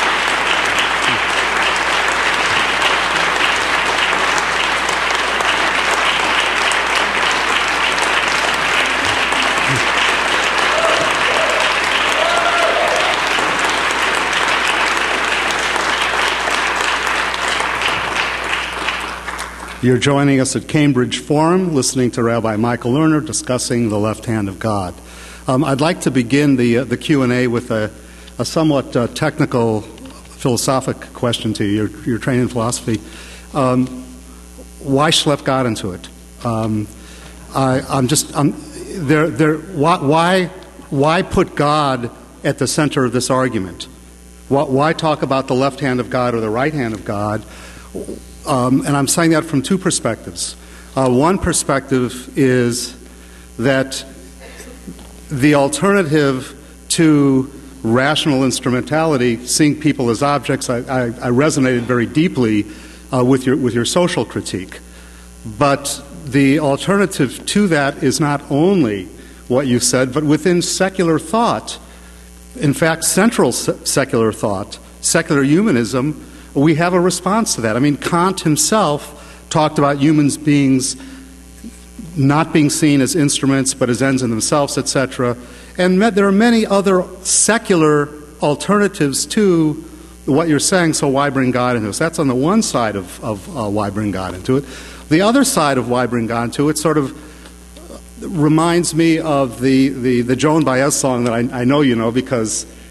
You're joining us at Cambridge Forum, listening to Rabbi Michael Lerner discussing the left hand of God. Um, I'd like to begin the uh, the Q and A with a, a somewhat uh, technical, philosophic question to you. You're, you're trained in philosophy. Um, why schlep God into it? Um, I, I'm just I'm, there. There. Why, why why put God at the center of this argument? Why, why talk about the left hand of God or the right hand of God? Um, and I'm saying that from two perspectives. Uh, one perspective is that the alternative to rational instrumentality, seeing people as objects, I, I, I resonated very deeply uh, with your with your social critique. But the alternative to that is not only what you said, but within secular thought, in fact, central se- secular thought, secular humanism, we have a response to that. I mean, Kant himself talked about humans beings not being seen as instruments but as ends in themselves, et cetera. And there are many other secular alternatives to what you're saying, so why bring God into this? That's on the one side of, of uh, why bring God into it. The other side of why bring God into it sort of reminds me of the, the, the Joan Baez song that I, I know you know because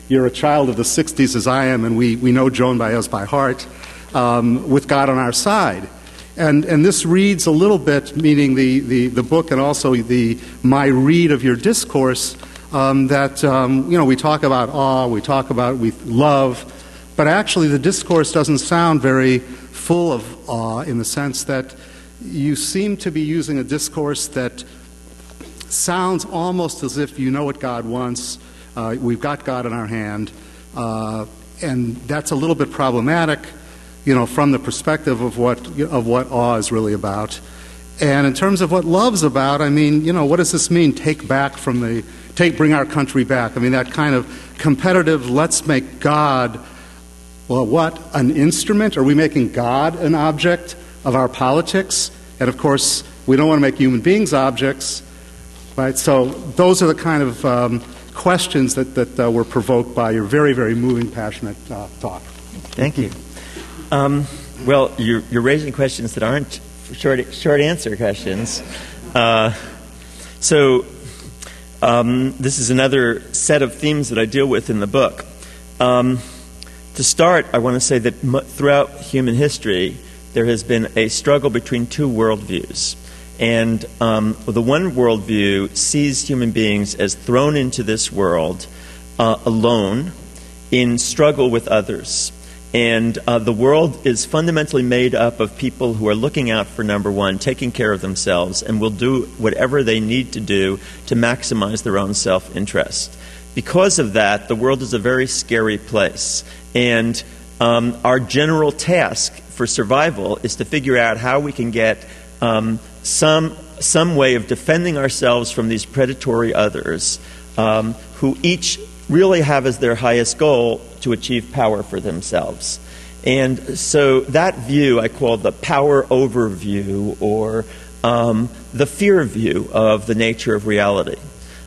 you're a child of the sixties as I am, and we, we know Joan Baez by heart, um, with God on our side. And and this reads a little bit, meaning the, the, the book and also the my read of your discourse, um, that, um, you know, we talk about awe, we talk about we love, but actually the discourse doesn't sound very full of awe in the sense that you seem to be using a discourse that sounds almost as if you know what God wants, uh, we've got God in our hand, uh, and that's a little bit problematic, you know, from the perspective of what of what awe is really about. And in terms of what love's about, I mean, you know, what does this mean? Take back from the, take, bring our country back. I mean, that kind of competitive, let's make God, well, what, an instrument? Are we making God an object of our politics? And of course, we don't want to make human beings objects, right? So those are the kind of um, questions that, that uh, were provoked by your very, very moving, passionate uh, talk. Thank you. Um, well, you're, you're raising questions that aren't short, short answer questions. Uh, so um, this is another set of themes that I deal with in the book. Um, to start, I want to say that m- throughout human history, there has been a struggle between two worldviews. And um, the one worldview sees human beings as thrown into this world uh, alone in struggle with others. And uh, the world is fundamentally made up of people who are looking out for, number one, taking care of themselves, and will do whatever they need to do to maximize their own self-interest. Because of that, the world is a very scary place. And um, our general task for survival is to figure out how we can get um, some some way of defending ourselves from these predatory others um, who each really have as their highest goal to achieve power for themselves. And so that view I call the power over view, or um, the fear view of the nature of reality.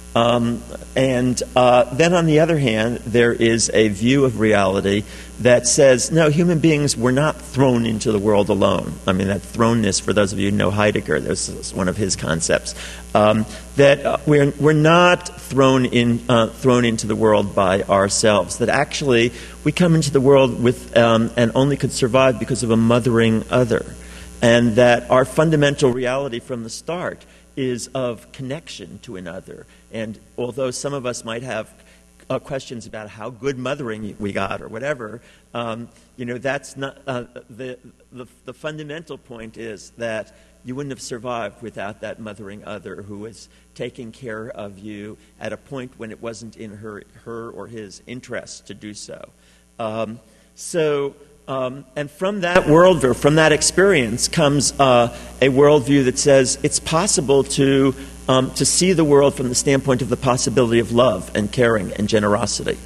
Um, and uh, then on the other hand, there is a view of reality that says, no, human beings were not thrown into the world alone. I mean, that thrownness, for those of you who know Heidegger, this is one of his concepts, um, that uh, we're, we're not thrown in, uh, thrown into the world by ourselves, that actually we come into the world with um, and only could survive because of a mothering other, and that our fundamental reality from the start is of connection to another. And although some of us might have uh, questions about how good mothering we got or whatever, um, you know, that's not uh, the, the the fundamental point is that you wouldn't have survived without that mothering other who was taking care of you at a point when it wasn't in her her or his interest to do so. Um, so. Um, and from that worldview, from that experience, comes uh, a worldview that says it's possible to um, to see the world from the standpoint of the possibility of love and caring and generosity.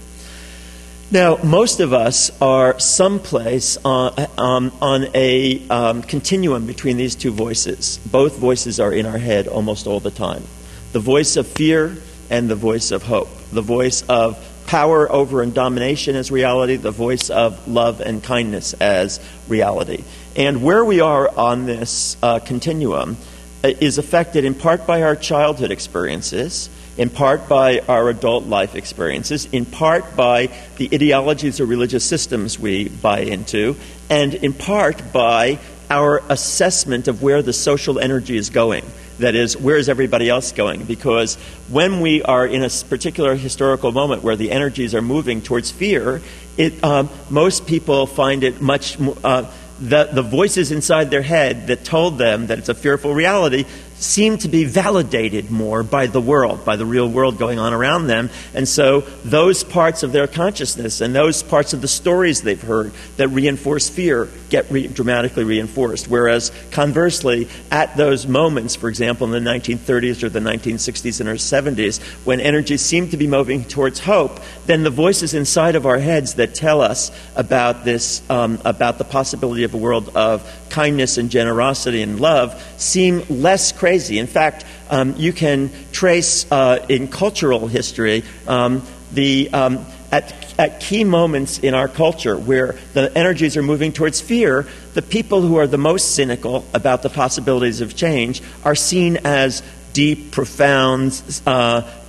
Now, most of us are someplace uh, um, on a um, continuum between these two voices. Both voices are in our head almost all the time. The voice of fear and the voice of hope. The voice of power over and domination as reality, the voice of love and kindness as reality. And where we are on this uh, continuum uh, is affected in part by our childhood experiences, in part by our adult life experiences, in part by the ideologies or religious systems we buy into, and in part by our assessment of where the social energy is going. That is, where is everybody else going? Because when we are in a particular historical moment where the energies are moving towards fear, it, um, most people find it much more, uh, the, the voices inside their head that told them that it's a fearful reality seem to be validated more by the world, by the real world going on around them. And so those parts of their consciousness and those parts of the stories they've heard that reinforce fear get re- dramatically reinforced. Whereas conversely, at those moments, for example, in the nineteen thirties or the nineteen sixties and or seventies, when energies seem to be moving towards hope, then the voices inside of our heads that tell us about this, um, about the possibility of a world of kindness and generosity and love seem less crazy. In fact, um, you can trace uh, in cultural history um, the um, at, at key moments in our culture where the energies are moving towards fear, the people who are the most cynical about the possibilities of change are seen as deep, profound, uh,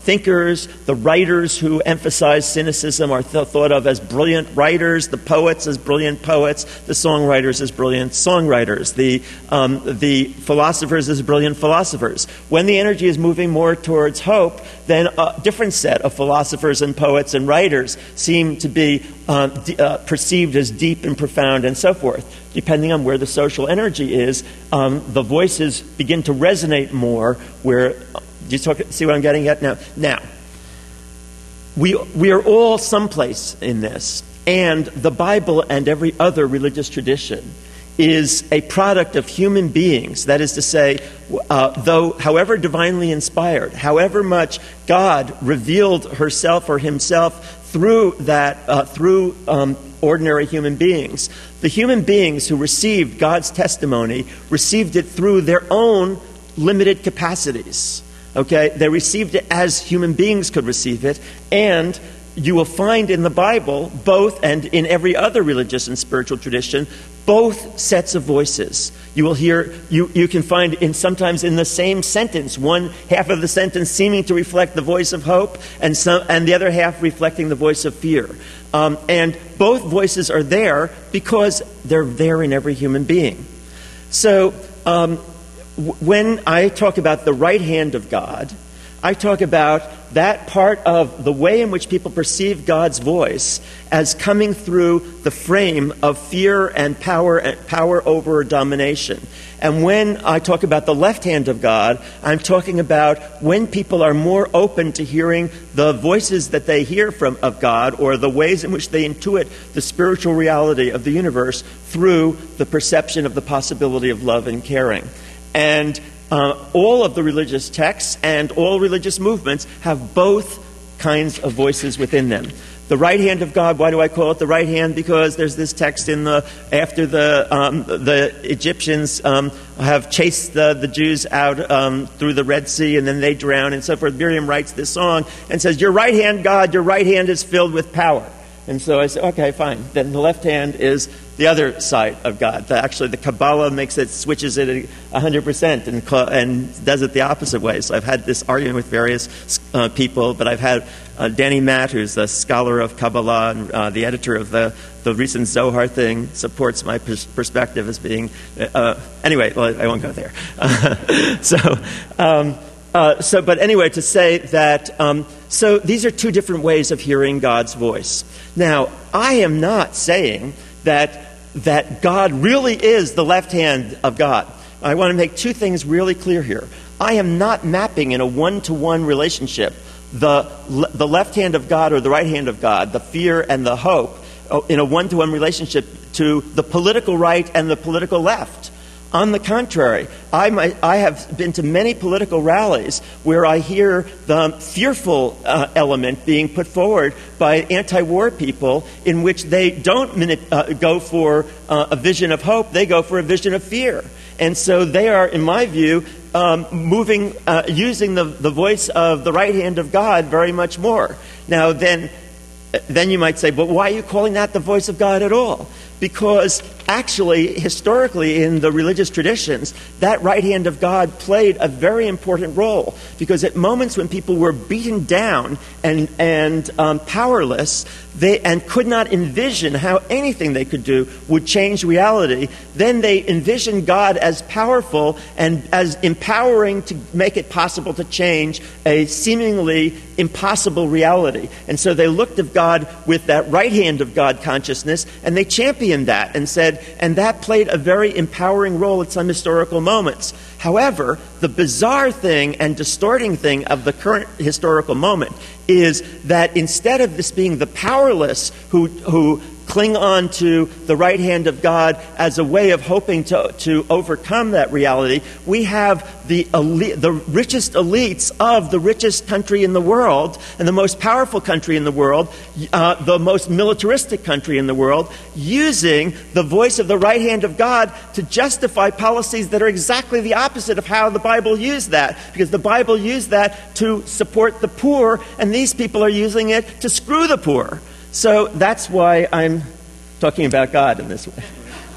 thinkers. The writers who emphasize cynicism are th- thought of as brilliant writers, the poets as brilliant poets, the songwriters as brilliant songwriters, the, um, the philosophers as brilliant philosophers. When the energy is moving more towards hope, then a different set of philosophers and poets and writers seem to be uh, d- uh, perceived as deep and profound and so forth. Depending on where the social energy is, um, the voices begin to resonate more. Where, do you talk, see what I'm getting at now? Now, we we are all someplace in this, and the Bible and every other religious tradition is a product of human beings. That is to say, uh, though, however divinely inspired, however much God revealed herself or himself through that, uh, through um, ordinary human beings, the human beings who received God's testimony received it through their own limited capacities. Okay, they received it as human beings could receive it, and you will find in the Bible, both and in every other religious and spiritual tradition, both sets of voices. You will hear, you, you can find in sometimes in the same sentence, one half of the sentence seeming to reflect the voice of hope, and some, and the other half reflecting the voice of fear. Um, and both voices are there because they're there in every human being. So um, w- when I talk about the right hand of God, I talk about that part of the way in which people perceive God's voice as coming through the frame of fear and power and power over domination. And when I talk about the left hand of God, I'm talking about when people are more open to hearing the voices that they hear from of God, or the ways in which they intuit the spiritual reality of the universe through the perception of the possibility of love and caring. And Uh, all of the religious texts and all religious movements have both kinds of voices within them. The right hand of God, why do I call it the right hand? Because there's this text in the, after the um, the Egyptians um, have chased the, the Jews out um, through the Red Sea, and then they drown and so forth. Miriam writes this song and says, "Your right hand, God, your right hand is filled with power." And so I said, okay, fine. Then the left hand is the other side of God. The, actually, the Kabbalah makes it, switches it one hundred percent and, and does it the opposite way. So I've had this argument with various uh, people, but I've had uh, Danny Matt, who's a scholar of Kabbalah and uh, the editor of the, the recent Zohar thing, supports my pers- perspective as being... Uh, anyway, well, I won't go there. so... Um, Uh, so, but anyway, to say that, um, so these are two different ways of hearing God's voice. Now, I am not saying that that God really is the left hand of God. I want to make two things really clear here. I am not mapping in a one-to-one relationship the the left hand of God or the right hand of God, the fear and the hope, in a one-to-one relationship to the political right and the political left. On the contrary, I, might, I have been to many political rallies where I hear the fearful uh, element being put forward by anti-war people, in which they don't manip- uh, go for uh, a vision of hope, they go for a vision of fear. And so they are, in my view, um, moving, uh, using the, the voice of the right hand of God very much more. Now, then, then you might say, but why are you calling that the voice of God at all? Because actually, historically, in the religious traditions, that right hand of God played a very important role. Because at moments when people were beaten down and and um, powerless, they and could not envision how anything they could do would change reality, then they envisioned God as powerful and as empowering to make it possible to change a seemingly impossible reality. And so they looked at God with that right hand of God consciousness, and they championed that and said, and that played a very empowering role at some historical moments. However, the bizarre thing and distorting thing of the current historical moment is that instead of this being the powerless who who cling on to the right hand of God as a way of hoping to, to overcome that reality, we have the elite, the richest elites of the richest country in the world and the most powerful country in the world, uh, the most militaristic country in the world, using the voice of the right hand of God to justify policies that are exactly the opposite of how the Bible used that. Because the Bible used that to support the poor, and these people are using it to screw the poor. So that's why I'm talking about God in this way.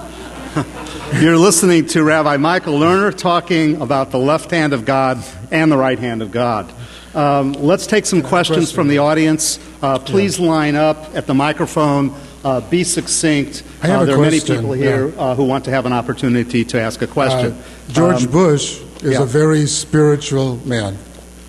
You're listening to Rabbi Michael Lerner talking about the left hand of God and the right hand of God. Um, let's take some questions from the audience. Uh, please yeah. line up at the microphone. Uh, be succinct. I have uh, there a are many question. people here yeah. uh, who want to have an opportunity to ask a question. Uh, George um, Bush is yeah. a very spiritual man.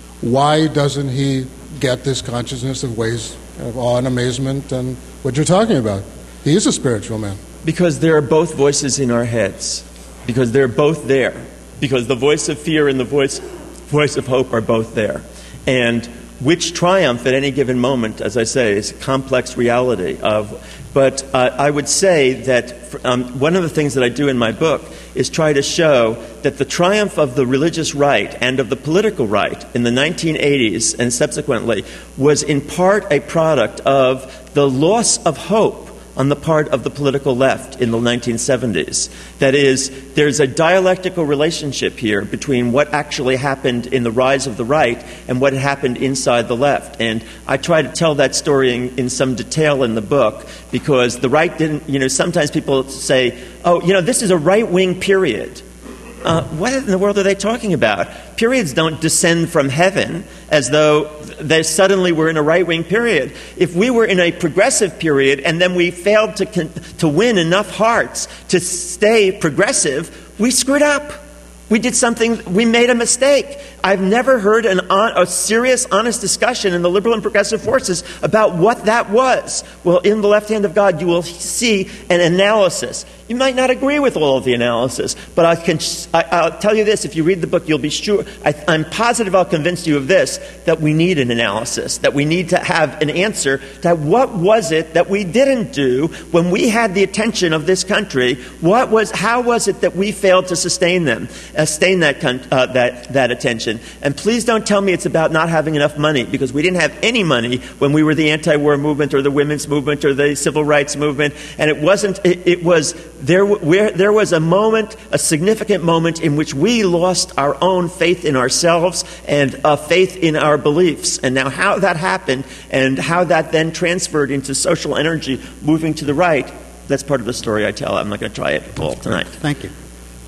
Why doesn't he get this consciousness of ways of awe and amazement and what you're talking about? He is a spiritual man. Because there are both voices in our heads. Because they're both there. Because the voice of fear and the voice voice of hope are both there. And which triumph at any given moment, as I say, is a complex reality of. But uh, I would say that um, one of the things that I do in my book is try to show that the triumph of the religious right and of the political right in the nineteen eighties and subsequently was in part a product of the loss of hope on the part of the political left in the nineteen seventies. That is, there's a dialectical relationship here between what actually happened in the rise of the right and what had happened inside the left. And I try to tell that story in, in some detail in the book because the right didn't, you know, sometimes people say, oh, you know, this is a right-wing period. Uh, what in the world are they talking about? Periods don't descend from heaven as though they suddenly were in a right-wing period. If we were in a progressive period and then we failed to con- to win enough hearts to stay progressive, we screwed up. We did something, we made a mistake. I've never heard an on, a serious, honest discussion in the liberal and progressive forces about what that was. Well, in The Left Hand of God, you will see an analysis. You might not agree with all of the analysis, but I can, I, I'll tell you this, if you read the book, you'll be sure, I, I'm positive I'll convince you of this, that we need an analysis, that we need to have an answer to what was it that we didn't do when we had the attention of this country. What was, how was it that we failed to sustain them, uh, sustain that, uh, that, that attention? And please don't tell me it's about not having enough money, because we didn't have any money when we were the anti-war movement or the women's movement or the civil rights movement, and it wasn't, it, it was, there, where, there was a moment, a significant moment in which we lost our own faith in ourselves and uh, faith in our beliefs. And now how that happened and how that then transferred into social energy moving to the right, that's part of the story I tell. I'm not going to try it all tonight. Thank you.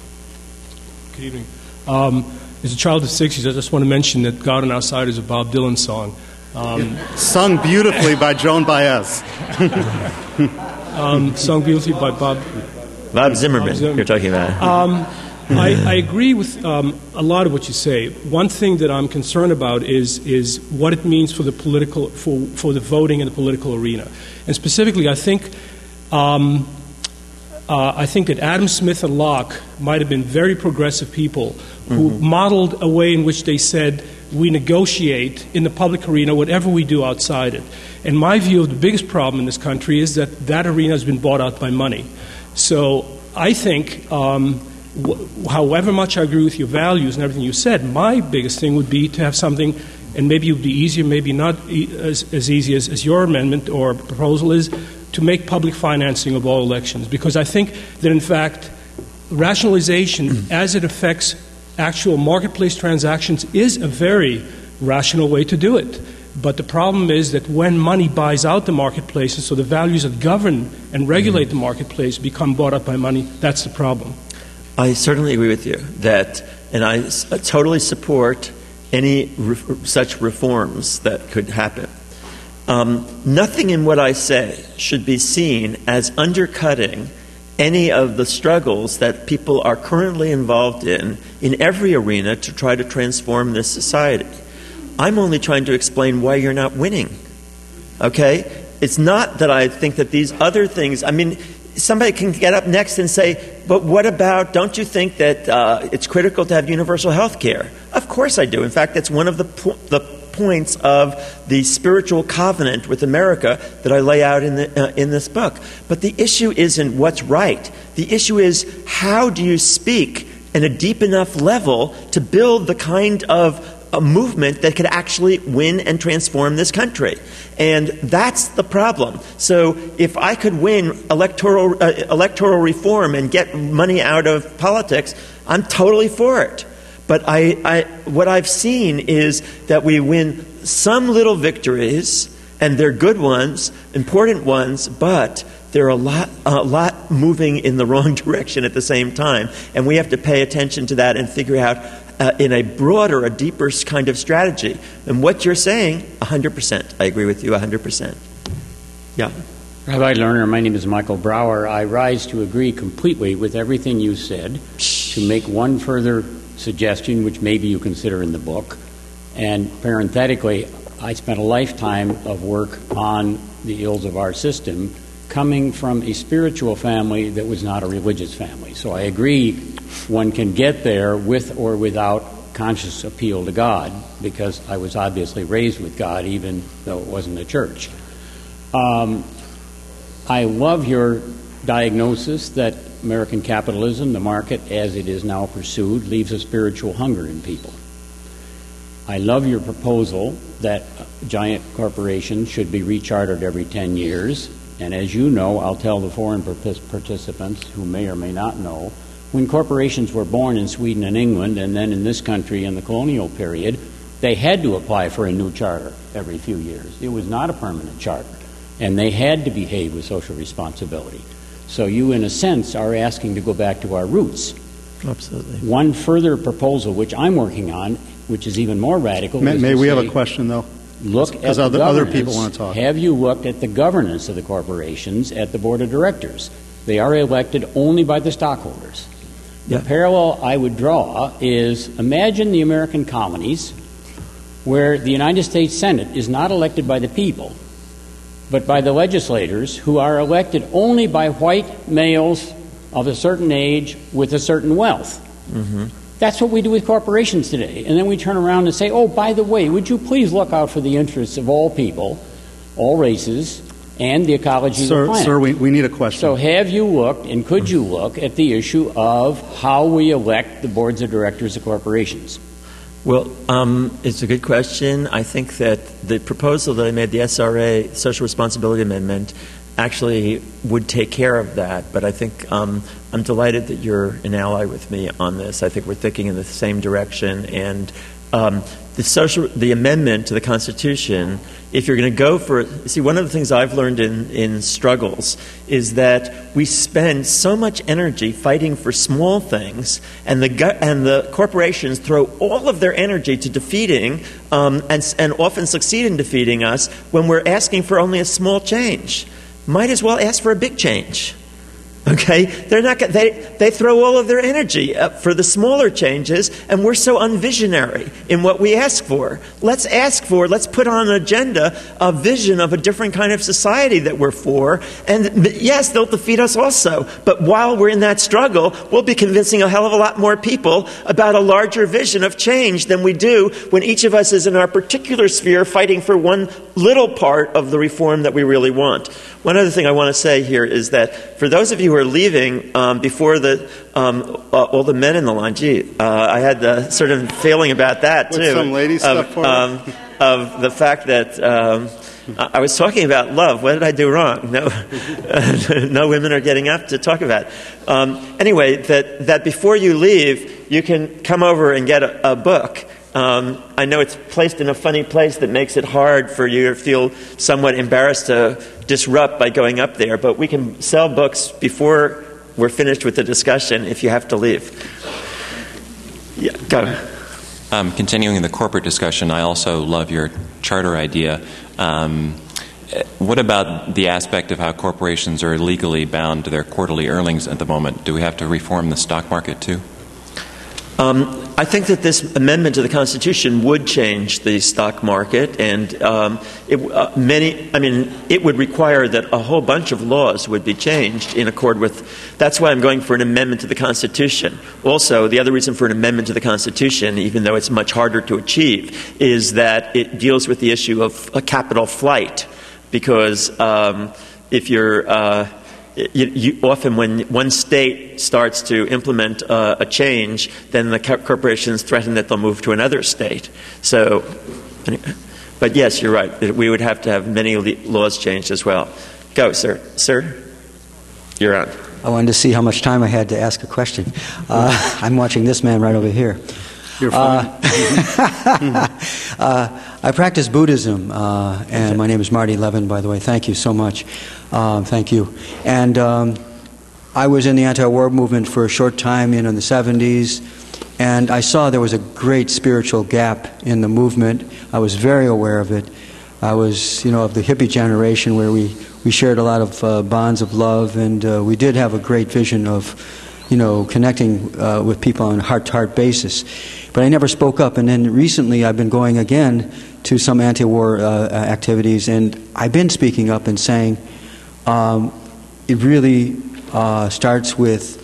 Good evening. Um, as a child of the sixties, I just want to mention that God on Our Side is a Bob Dylan song. Um, Sung beautifully by Joan Baez. um, sung beautifully by Bob... Bob Zimmerman, Bob Zimmerman. You're talking about. Um, I, I agree with um, a lot of what you say. One thing that I'm concerned about is is what it means for the political for, for the voting in the political arena, and specifically, I think um, uh, I think that Adam Smith and Locke might have been very progressive people who mm-hmm. modeled a way in which they said we negotiate in the public arena whatever we do outside it. And my view of the biggest problem in this country is that that arena has been bought out by money. So I think, um, w- however much I agree with your values and everything you said, my biggest thing would be to have something, and maybe it would be easier, maybe not e- as, as easy as, as your amendment or proposal is, to make public financing of all elections. Because I think that, in fact, rationalization as it affects actual marketplace transactions is a very rational way to do it. But the problem is that when money buys out the marketplaces, so the values that govern and regulate mm-hmm. the marketplace become bought up by money, that's the problem. I certainly agree with you that, and I s- totally support any re- such reforms that could happen. Um, nothing in what I say should be seen as undercutting any of the struggles that people are currently involved in, in every arena, to try to transform this society. I'm only trying to explain why you're not winning, okay? It's not that I think that these other things, I mean, somebody can get up next and say, but what about, don't you think that uh, it's critical to have universal health care? Of course I do. In fact, that's one of the, po- the points of the spiritual covenant with America that I lay out in, the, uh, in this book. But the issue isn't what's right. The issue is, how do you speak at a deep enough level to build the kind of a movement that could actually win and transform this country. And that's the problem. So if I could win electoral uh, electoral reform and get money out of politics, I'm totally for it. But I, I, what I've seen is that we win some little victories, and they're good ones, important ones, but there are a lot, a lot moving in the wrong direction at the same time. And we have to pay attention to that and figure out uh, in a broader, a deeper kind of strategy. And what you're saying, one hundred percent. I agree with you one hundred percent. Yeah. Rabbi Lerner, my name is Michael Brower. I rise to agree completely with everything you said. To make one further suggestion, which maybe you consider in the book, and parenthetically, I spent a lifetime of work on the ills of our system coming from a spiritual family that was not a religious family. So I agree one can get there with or without conscious appeal to God, because I was obviously raised with God even though it wasn't a church. Um, I love your diagnosis that American capitalism, the market as it is now pursued, leaves a spiritual hunger in people. I love your proposal that giant corporations should be rechartered every ten years. And as you know, I'll tell the foreign participants who may or may not know, when corporations were born in Sweden and England and then in this country in the colonial period, they had to apply for a new charter every few years. It was not a permanent charter. And they had to behave with social responsibility. So you, in a sense, are asking to go back to our roots. Absolutely. One further proposal, which I'm working on, which is even more radical. May, may we say, have a question, though? Look at Because other, other people want to talk. Have you looked at the governance of the corporations at the board of directors? They are elected only by the stockholders. Yeah. The parallel I would draw is, imagine the American colonies where the United States Senate is not elected by the people, but by the legislators, who are elected only by white males of a certain age with a certain wealth. Mm-hmm. That's what we do with corporations today. And then we turn around and say, oh, by the way, would you please look out for the interests of all people, all races, and the ecology sir, of the planet. Sir, we, we need a question. So have you looked, and could you look, at the issue of how we elect the boards of directors of corporations? Well, um, it's a good question. I think that the proposal that I made, the S R A, Social Responsibility Amendment, actually would take care of that. But I think um, I'm delighted that you're an ally with me on this. I think we're thinking in the same direction. And um, the social, the amendment to the Constitution, if you're going to go for it, see, one of the things I've learned in, in struggles is that we spend so much energy fighting for small things, and the go- and the corporations throw all of their energy to defeating um, and, and often succeed in defeating us when we're asking for only a small change. Might as well ask for a big change. Okay, they're not. They they throw all of their energy up for the smaller changes, and we're so unvisionary in what we ask for. Let's ask for. Let's put on an agenda, a vision of a different kind of society that we're for. And yes, they'll defeat us also. But while we're in that struggle, we'll be convincing a hell of a lot more people about a larger vision of change than we do when each of us is in our particular sphere fighting for one little part of the reform that we really want. One other thing I want to say here is that for those of you who are leaving um, before the um, uh, all the men in the line, gee, uh, I had the sort of feeling about that too. With some lady of, stuff for um, of the fact that um, I was talking about love. What did I do wrong? No, no women are getting up to talk about it. Um, anyway, that that before you leave, you can come over and get a, a book. Um, I know it's placed in a funny place that makes it hard for you to feel somewhat embarrassed to disrupt by going up there, but we can sell books before we're finished with the discussion if you have to leave. Yeah, go. Um, continuing the corporate discussion, I also love your charter idea. Um, what about the aspect of how corporations are legally bound to their quarterly earnings at the moment? Do we have to reform the stock market too? Um, I think that this amendment to the Constitution would change the stock market, and um, it, uh, many. I mean, it would require that a whole bunch of laws would be changed in accord with. That's why I'm going for an amendment to the Constitution. Also, the other reason for an amendment to the Constitution, even though it's much harder to achieve, is that it deals with the issue of a capital flight, because um, if you're uh, You, you, often when one state starts to implement uh, a change, then the co- corporations threaten that they'll move to another state. So, but yes, you're right. We would have to have many le- laws changed as well. Go, sir. Sir, you're on. I wanted to see how much time I had to ask a question. Uh, I'm watching this man right over here. You're fine. Uh, uh, I practice Buddhism, uh, and my name is Marty Levin, by the way. Thank you so much. Um, thank you. And um, I was in the anti-war movement for a short time, you know, in the seventies, And I saw there was a great spiritual gap in the movement. I was very aware of it. I was, you know, of the hippie generation where we, we shared a lot of uh, bonds of love, and uh, we did have a great vision of, you know, connecting uh, with people on a heart-to-heart basis. But I never spoke up. And then recently I've been going again to some anti-war uh, activities, and I've been speaking up and saying um, it really uh, starts with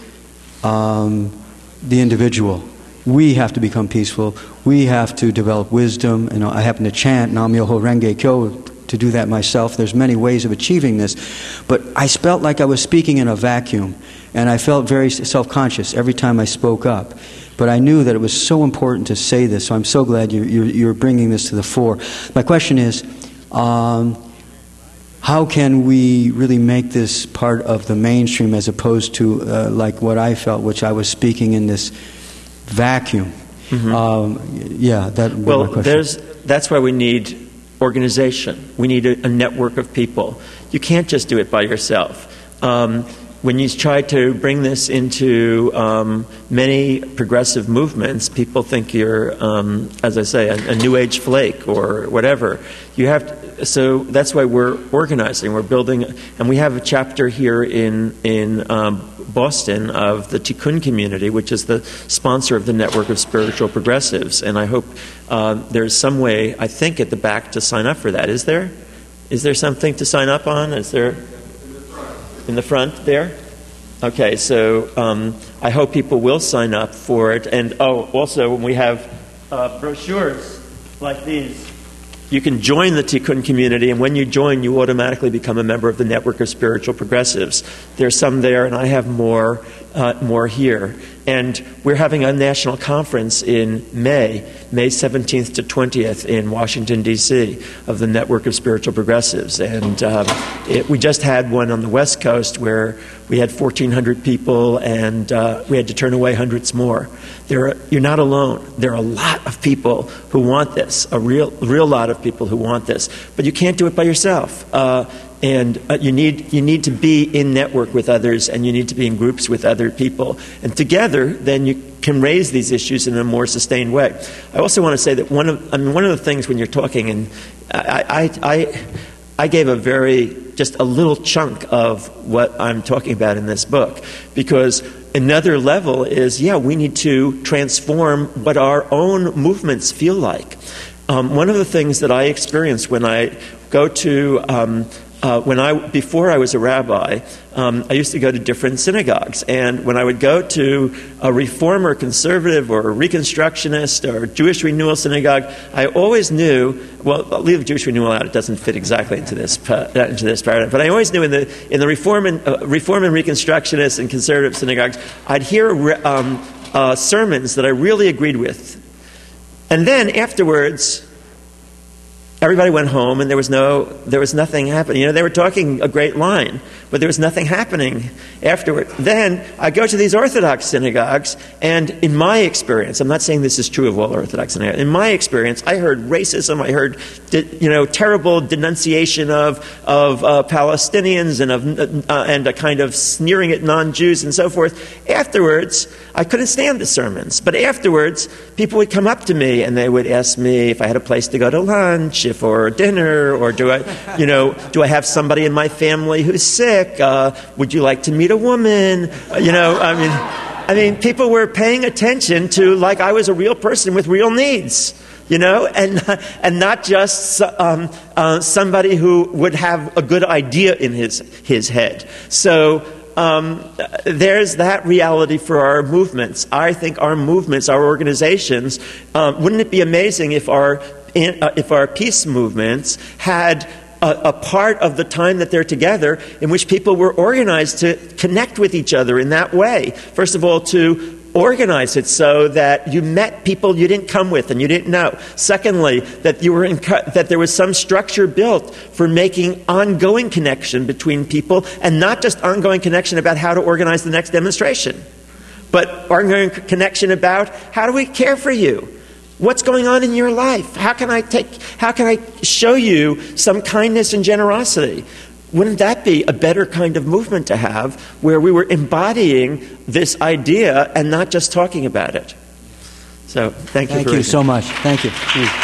um, the individual. We have to become peaceful. We have to develop wisdom. And I happen to chant Nam-myoho Renge Kyo to do that myself. There's many ways of achieving this. But I felt like I was speaking in a vacuum, and I felt very self-conscious every time I spoke up. But I knew that it was so important to say this, so I'm so glad you're, you're, you're bringing this to the fore. My question is, um, how can we really make this part of the mainstream as opposed to uh, like what I felt, which I was speaking in this vacuum? Mm-hmm. Um, yeah, that would be well, my question. There's, that's why we need organization. We need a, a network of people. You can't just do it by yourself. Um, When you try to bring this into um, many progressive movements, people think you're, um, as I say, a, a New Age flake or whatever. You have to, so that's why we're organizing. We're building, and we have a chapter here in in um, Boston of the Tikkun community, which is the sponsor of the Network of Spiritual Progressives. And I hope uh, there's some way, I think, at the back to sign up for that. Is there? Is there something to sign up on? Is there? In the front there? Okay, so um, I hope people will sign up for it. And, oh, also, when we have uh, brochures like these, you can join the Tikkun community, and when you join, you automatically become a member of the Network of Spiritual Progressives. There's some there, and I have more, uh, more here. And we're having a national conference in May, May seventeenth to twentieth in Washington, D C, of the Network of Spiritual Progressives. And um, it, we just had one on the West Coast where we had fourteen hundred people, and uh, we had to turn away hundreds more. There are, you're not alone. There are a lot of people who want this, a real, real lot of people who want this. But you can't do it by yourself. Uh, And uh, you need you need to be in network with others, and you need to be in groups with other people. And together, then you can raise these issues in a more sustained way. I also want to say that one of I mean one of the things when you're talking, and I I I, I gave a very just a little chunk of what I'm talking about in this book, because another level is yeah we need to transform what our own movements feel like. Um, one of the things that I experience when I go to um, Uh, when I, before I was a rabbi, um, I used to go to different synagogues. And when I would go to a Reformer, conservative, or a Reconstructionist, or Jewish Renewal synagogue, I always knew, well, I'll leave Jewish Renewal out. It doesn't fit exactly into this uh, into this paradigm. But I always knew in the in the Reform and, uh, Reform and Reconstructionist and conservative synagogues, I'd hear um, uh, sermons that I really agreed with. And then afterwards, everybody went home, and there was no, there was nothing happening. You know, they were talking a great line, but there was nothing happening afterward. Then I go to these Orthodox synagogues, and in my experience, I'm not saying this is true of all Orthodox synagogues. In my experience, I heard racism. I heard, you know, terrible denunciation of of uh, Palestinians and of uh, and a kind of sneering at non-Jews and so forth. Afterwards, I couldn't stand the sermons, but afterwards, people would come up to me and they would ask me if I had a place to go to lunch, if or dinner, or do I, you know, do I have somebody in my family who's sick? Uh, would you like to meet a woman? Uh, you know, I mean, I mean, people were paying attention to like I was a real person with real needs, you know, and and not just um, uh, somebody who would have a good idea in his his head. So. Um, there's that reality for our movements. I think our movements, our organizations, um, wouldn't it be amazing if our in, uh, if our peace movements had a, a part of the time that they're together in which people were organized to connect with each other in that way? First of all, to organize it so that you met people you didn't come with and you didn't know. Secondly, that you were in, that there was some structure built for making ongoing connection between people, and not just ongoing connection about how to organize the next demonstration, but ongoing connection about how do we care for you? What's going on in your life? How can I take? How can I show you some kindness and generosity? Wouldn't that be a better kind of movement to have, where we were embodying this idea and not just talking about it? So thank you. Thank for you so much. Thank you.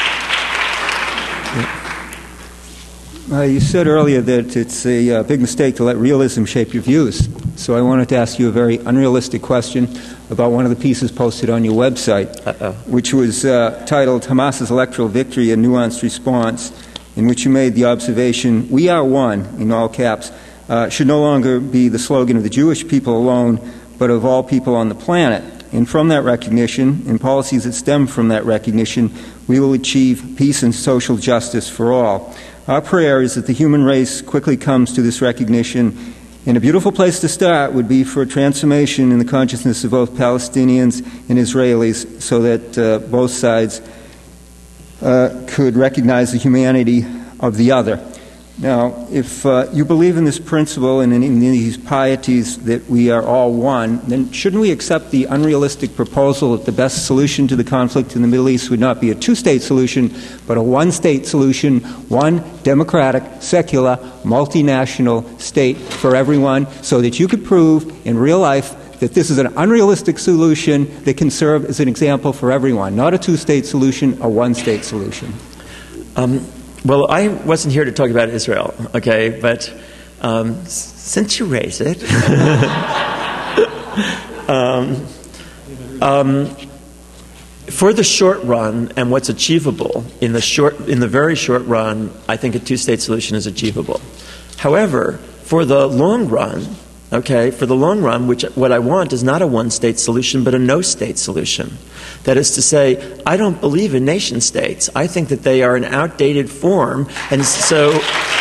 Uh, you said earlier that it's a uh, big mistake to let realism shape your views. So I wanted to ask you a very unrealistic question about one of the pieces posted on your website, Uh-oh. which was uh, titled Hamas's Electoral Victory, a Nuanced Response, in which you made the observation, "We are one," in all caps, uh, should no longer be the slogan of the Jewish people alone, but of all people on the planet. And from that recognition, and policies that stem from that recognition, we will achieve peace and social justice for all. Our prayer is that the human race quickly comes to this recognition, and a beautiful place to start would be for a transformation in the consciousness of both Palestinians and Israelis, so that uh, both sides uh, could recognize the humanity of the other. Now, if uh, you believe in this principle and in, in these pieties that we are all one, then shouldn't we accept the unrealistic proposal that the best solution to the conflict in the Middle East would not be a two-state solution, but a one-state solution, one democratic, secular, multinational state for everyone, so that you could prove in real life that this is an unrealistic solution that can serve as an example for everyone, not a two-state solution, a one-state solution? Um, Well, I wasn't here to talk about Israel, okay, but um, s- since you raise it, um, um, for the short run and what's achievable in the short, in the very short run, I think a two-state solution is achievable. However, for the long run, okay, for the long run, which what I want is not a one-state solution, but a no-state solution. That is to say, I don't believe in nation-states. I think that they are an outdated form, and so,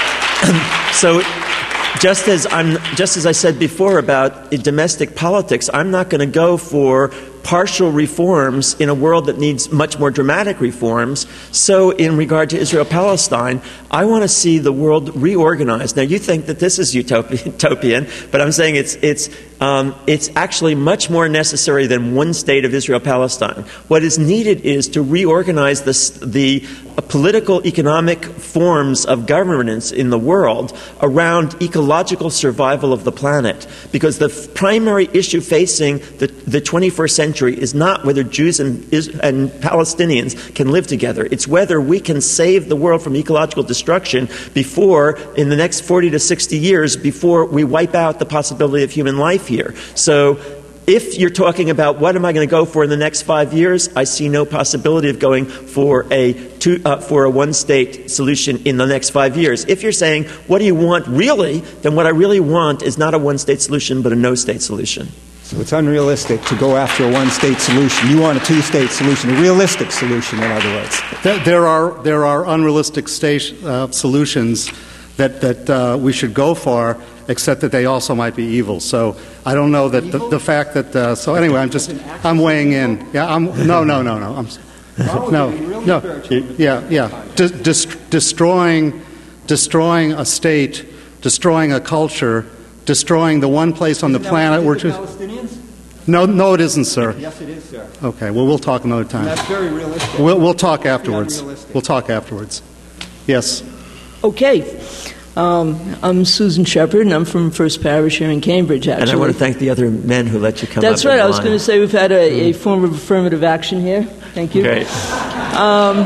so just as I'm, just as I said before about domestic politics, I'm not going to go for partial reforms in a world that needs much more dramatic reforms. So in regard to Israel-Palestine, I want to see the world reorganized. Now, you think that this is utopian, but I'm saying it's, it's, um, it's actually much more necessary than one state of Israel-Palestine. What is needed is to reorganize this, the political, economic forms of governance in the world around ecological survival of the planet. Because the f- primary issue facing the, the twenty-first century is not whether Jews and, and Palestinians can live together. It's whether we can save the world from ecological destruction before, in the next forty to sixty years, before we wipe out the possibility of human life here. So if you're talking about what am I going to go for in the next five years, I see no possibility of going for a two, uh, for a one-state solution in the next five years. If you're saying, what do you want really, then what I really want is not a one-state solution, but a no-state solution. So it's unrealistic to go after a one-state solution. You want a two-state solution, a realistic solution, in other words. There are there are unrealistic state, uh, solutions that that uh, we should go for, except that they also might be evil. So I don't know that the, the fact that. Uh, so anyway, I'm just I'm weighing in. Yeah, I'm no no no no. I'm no no. Yeah yeah. De- dest- destroying destroying a state, destroying a culture. Destroying the one place on the planet where just no, no, it isn't, sir. Yes, it is, sir. Okay, well, we'll talk another time. That's very realistic. We'll, we'll talk afterwards. We'll talk afterwards. Yes. Okay. Um, I'm Susan Shepard, and I'm from First Parish here in Cambridge, actually. And I want to thank the other men who let you come That's up. right. I was line. going to say we've had a, a form of affirmative action here. Thank you. Great. Um,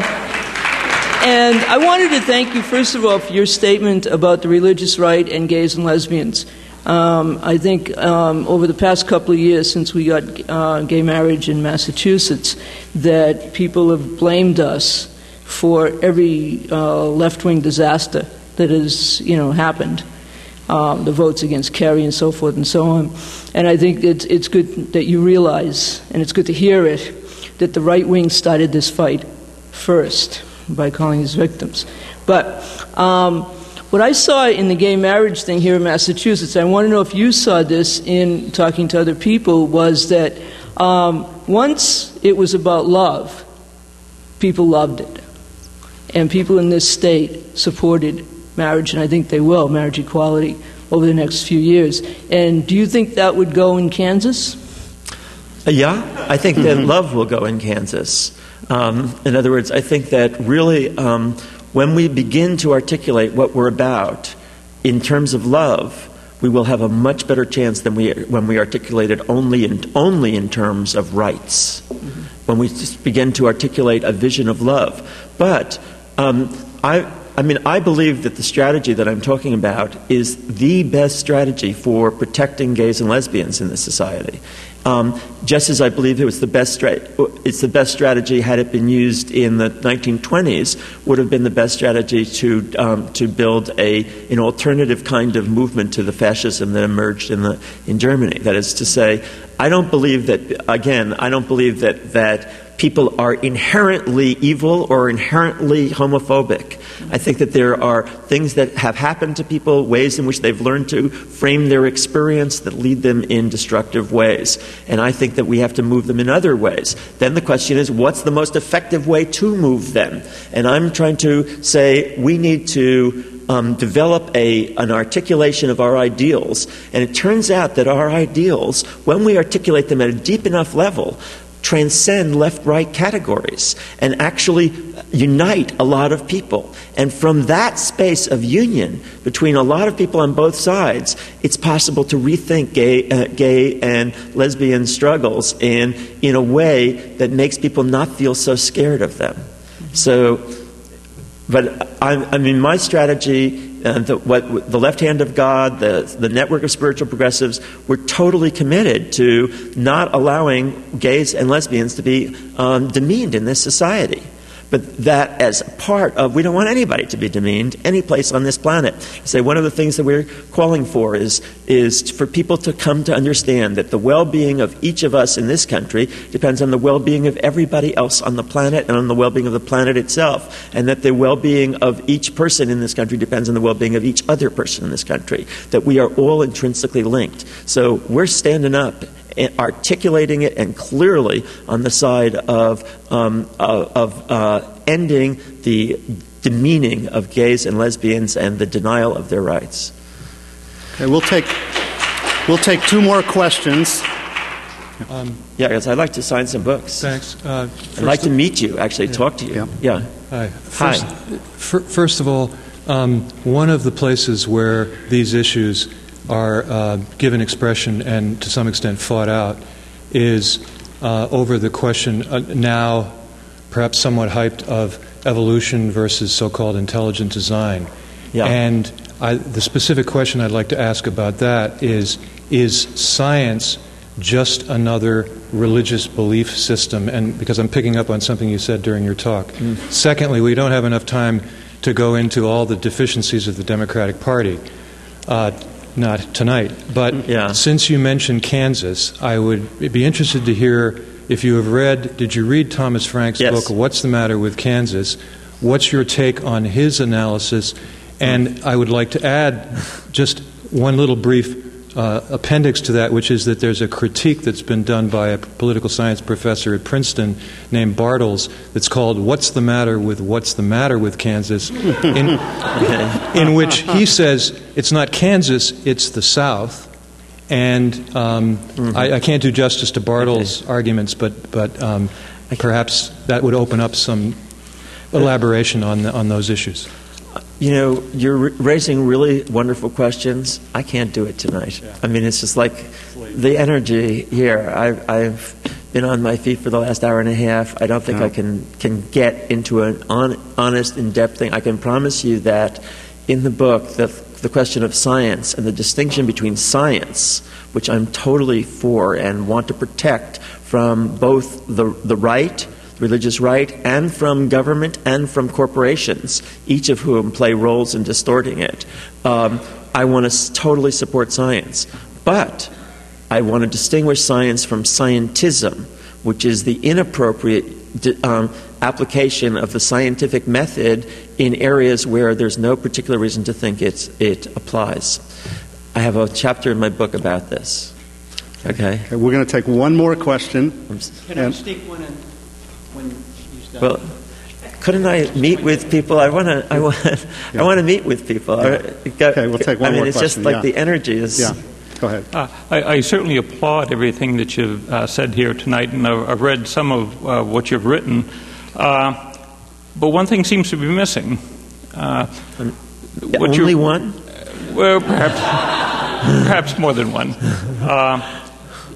and I wanted to thank you, first of all, for your statement about the religious right and gays and lesbians. Um, I think um, over the past couple of years since we got uh, gay marriage in Massachusetts, that people have blamed us for every uh, left-wing disaster that has, you know, happened. Um, the votes against Kerry and so forth and so on. And I think it's, it's good that you realize, and it's good to hear it, that the right wing started this fight first by calling us victims. But um, what I saw in the gay marriage thing here in Massachusetts, I want to know if you saw this in talking to other people, was that um, once it was about love, people loved it. And people in this state supported marriage, and I think they will, marriage equality, over the next few years. And do you think that would go in Kansas? Uh, yeah, I think that love will go in Kansas. Um, in other words, I think that really um, when we begin to articulate what we're about in terms of love, we will have a much better chance than we when we articulate it only in, only in terms of rights. Mm-hmm. when we just begin to articulate a vision of love. But um, I, I mean, I believe that the strategy that I'm talking about is the best strategy for protecting gays and lesbians in this society. Um, just as I believe it was the best stra- it's the best strategy had it been used in the nineteen twenties, would have been the best strategy to um, to build a an alternative kind of movement to the fascism that emerged in the in Germany. That is to say, I don't believe that again. I don't believe that that people are inherently evil or inherently homophobic. I think that there are things that have happened to people, ways in which they've learned to frame their experience that lead them in destructive ways. And I think that we have to move them in other ways. Then the question is, what's the most effective way to move them? And I'm trying to say we need to Um, develop a, an articulation of our ideals. And it turns out that our ideals, when we articulate them at a deep enough level, transcend left-right categories and actually unite a lot of people. And from that space of union between a lot of people on both sides, it's possible to rethink gay, uh, gay and lesbian struggles in, in a way that makes people not feel so scared of them. So But I, I mean, my strategy, uh, the, what, the Left Hand of God, the, the network of spiritual progressives, we're totally committed to not allowing gays and lesbians to be um, demeaned in this society. But that as part of, we don't want anybody to be demeaned any place on this planet. So one of the things that we're calling for is, is for people to come to understand that the well-being of each of us in this country depends on the well-being of everybody else on the planet and on the well-being of the planet itself. And that the well-being of each person in this country depends on the well-being of each other person in this country. That we are all intrinsically linked. So we're standing up, articulating it, and clearly on the side of um, of, of uh, ending the demeaning of gays and lesbians and the denial of their rights. Okay, we'll take we'll take two more questions. Um, yeah, because I'd like to sign some books. Thanks. Uh, I'd like to meet you, actually, yeah. talk to you. Yeah. yeah. Hi. First, Hi. F- first of all, um, one of the places where these issues are uh, given expression and to some extent fought out is uh, over the question uh, now perhaps somewhat hyped of evolution versus so-called intelligent design. Yeah. And I, the specific question I'd like to ask about that is, is science just another religious belief system? And because I'm picking up on something you said during your talk. Mm. Secondly, we don't have enough time to go into all the deficiencies of the Democratic Party. Uh, Not tonight, but yeah. since you mentioned Kansas, I would be interested to hear if you have read, did you read Thomas Frank's yes. book, What's the Matter with Kansas? What's your take on his analysis? And I would like to add just one little brief uh, appendix to that, which is that there's a critique that's been done by a political science professor at Princeton named Bartles that's called What's the Matter with What's the Matter with Kansas? In, in which he says it's not Kansas, it's the South. And um, mm-hmm. I, I can't do justice to Bartles' okay. arguments, but, but um, perhaps that would open up some elaboration on, the, on those issues. You know, you're raising really wonderful questions. I can't do it tonight. Yeah. I mean, it's just like the energy here. I've, I've been on my feet for the last hour and a half. I don't think no. I can, can get into an on, honest, in-depth thing. I can promise you that in the book, the, the question of science and the distinction between science, which I'm totally for and want to protect from both the, the right, religious right, and from government and from corporations, each of whom play roles in distorting it. Um, I want to s- totally support science. But I want to distinguish science from scientism, which is the inappropriate di- um, application of the scientific method in areas where there's no particular reason to think it's, it applies. I have a chapter in my book about this. Okay? Okay, we're going to take one more question. Can I sneak one in? When he's done. Well, couldn't I meet with people? I want to. I want. Yeah. I want to meet with people. Yeah. Okay, we'll take one I mean, more it's question. just like yeah. the energy is. Yeah. Go ahead. Uh, I, I certainly applaud everything that you've uh, said here tonight, and I've, I've read some of uh, what you've written. Uh, but one thing seems to be missing. Uh, what Only one? Well, perhaps, perhaps more than one. Uh,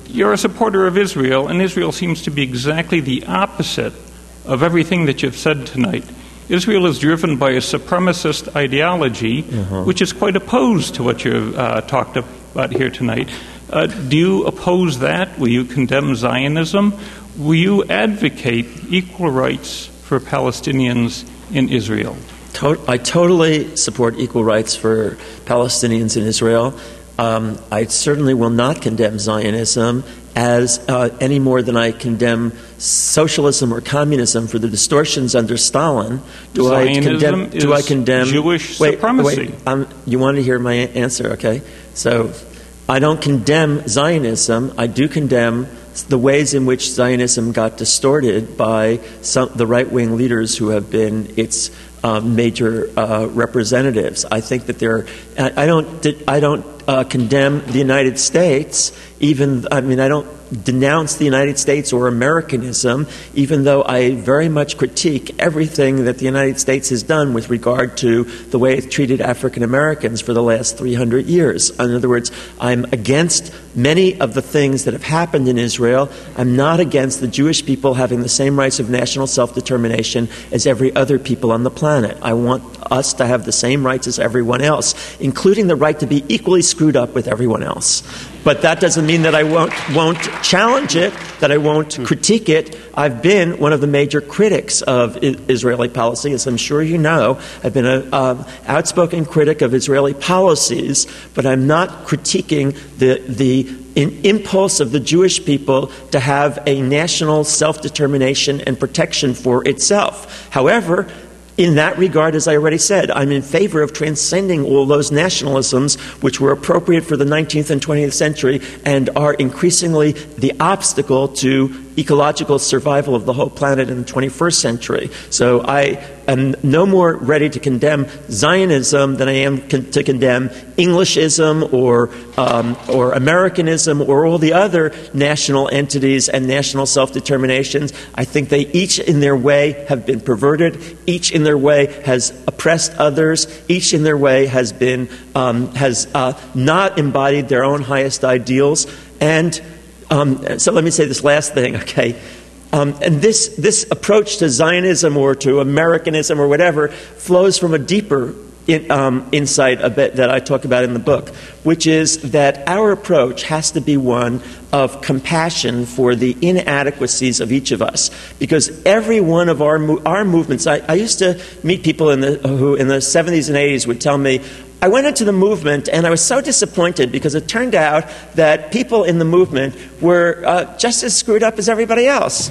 you're a supporter of Israel, and Israel seems to be exactly the opposite of everything that you've said tonight. Israel is driven by a supremacist ideology, uh-huh. which is quite opposed to what you've uh, talked about here tonight. Uh, do you oppose that? Will you condemn Zionism? Will you advocate equal rights for Palestinians in Israel? I totally support equal rights for Palestinians in Israel. Um, I certainly will not condemn Zionism as uh, any more than I condemn socialism or communism for the distortions under Stalin. Do Zionism I condemn? Do I condemn Jewish wait, supremacy? Wait, um, you want to hear my answer? Okay, so I don't condemn Zionism. I do condemn the ways in which Zionism got distorted by some, the right-wing leaders who have been its uh, major uh, representatives. I think that there. I, I don't. I don't uh, condemn the United States. Even. I mean, I don't denounce the United States or Americanism, even though I very much critique everything that the United States has done with regard to the way it's treated African Americans for the last three hundred years. In other words, I'm against many of the things that have happened in Israel. I'm not against the Jewish people having the same rights of national self-determination as every other people on the planet. I want us to have the same rights as everyone else, including the right to be equally screwed up with everyone else. But that doesn't mean that I won't, won't challenge it, that I won't critique it. I've been one of the major critics of I- Israeli policy, as I'm sure you know. I've been an uh, outspoken critic of Israeli policies, but I'm not critiquing the, the in impulse of the Jewish people to have a national self-determination and protection for itself. However, in that regard, as I already said, I'm in favor of transcending all those nationalisms which were appropriate for the nineteenth and twentieth century and are increasingly the obstacle to ecological survival of the whole planet in the twenty-first century. So I am no more ready to condemn Zionism than I am con- to condemn Englishism or um, or Americanism or all the other national entities and national self-determinations. I think they each in their way have been perverted. Each in their way has oppressed others. Each in their way has been um, has uh, not embodied their own highest ideals. And Um, so let me say this last thing, okay? Um, and this this approach to Zionism or to Americanism or whatever flows from a deeper in, um, insight a bit that I talk about in the book, which is that our approach has to be one of compassion for the inadequacies of each of us, because every one of our mo- our movements. I, I used to meet people in the who in the seventies and eighties would tell me, I went into the movement and I was so disappointed because it turned out that people in the movement were uh, just as screwed up as everybody else.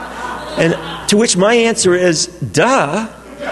And to which my answer is, duh.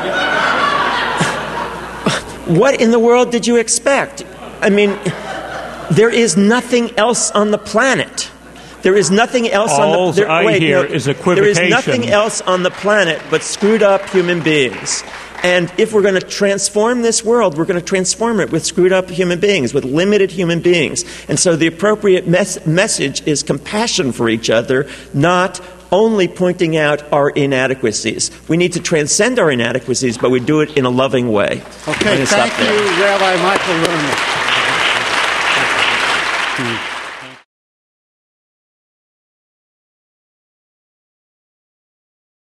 What in the world did you expect? I mean, there is nothing else on the planet. There is nothing else All on the there, I wait, hear no, is equivocation. There is nothing else on the planet but screwed up human beings. And if we're going to transform this world, we're going to transform it with screwed up human beings, with limited human beings. And so the appropriate mes- message is compassion for each other, not only pointing out our inadequacies. We need to transcend our inadequacies, but we do it in a loving way. Okay, thank you, Rabbi Michael Lerner.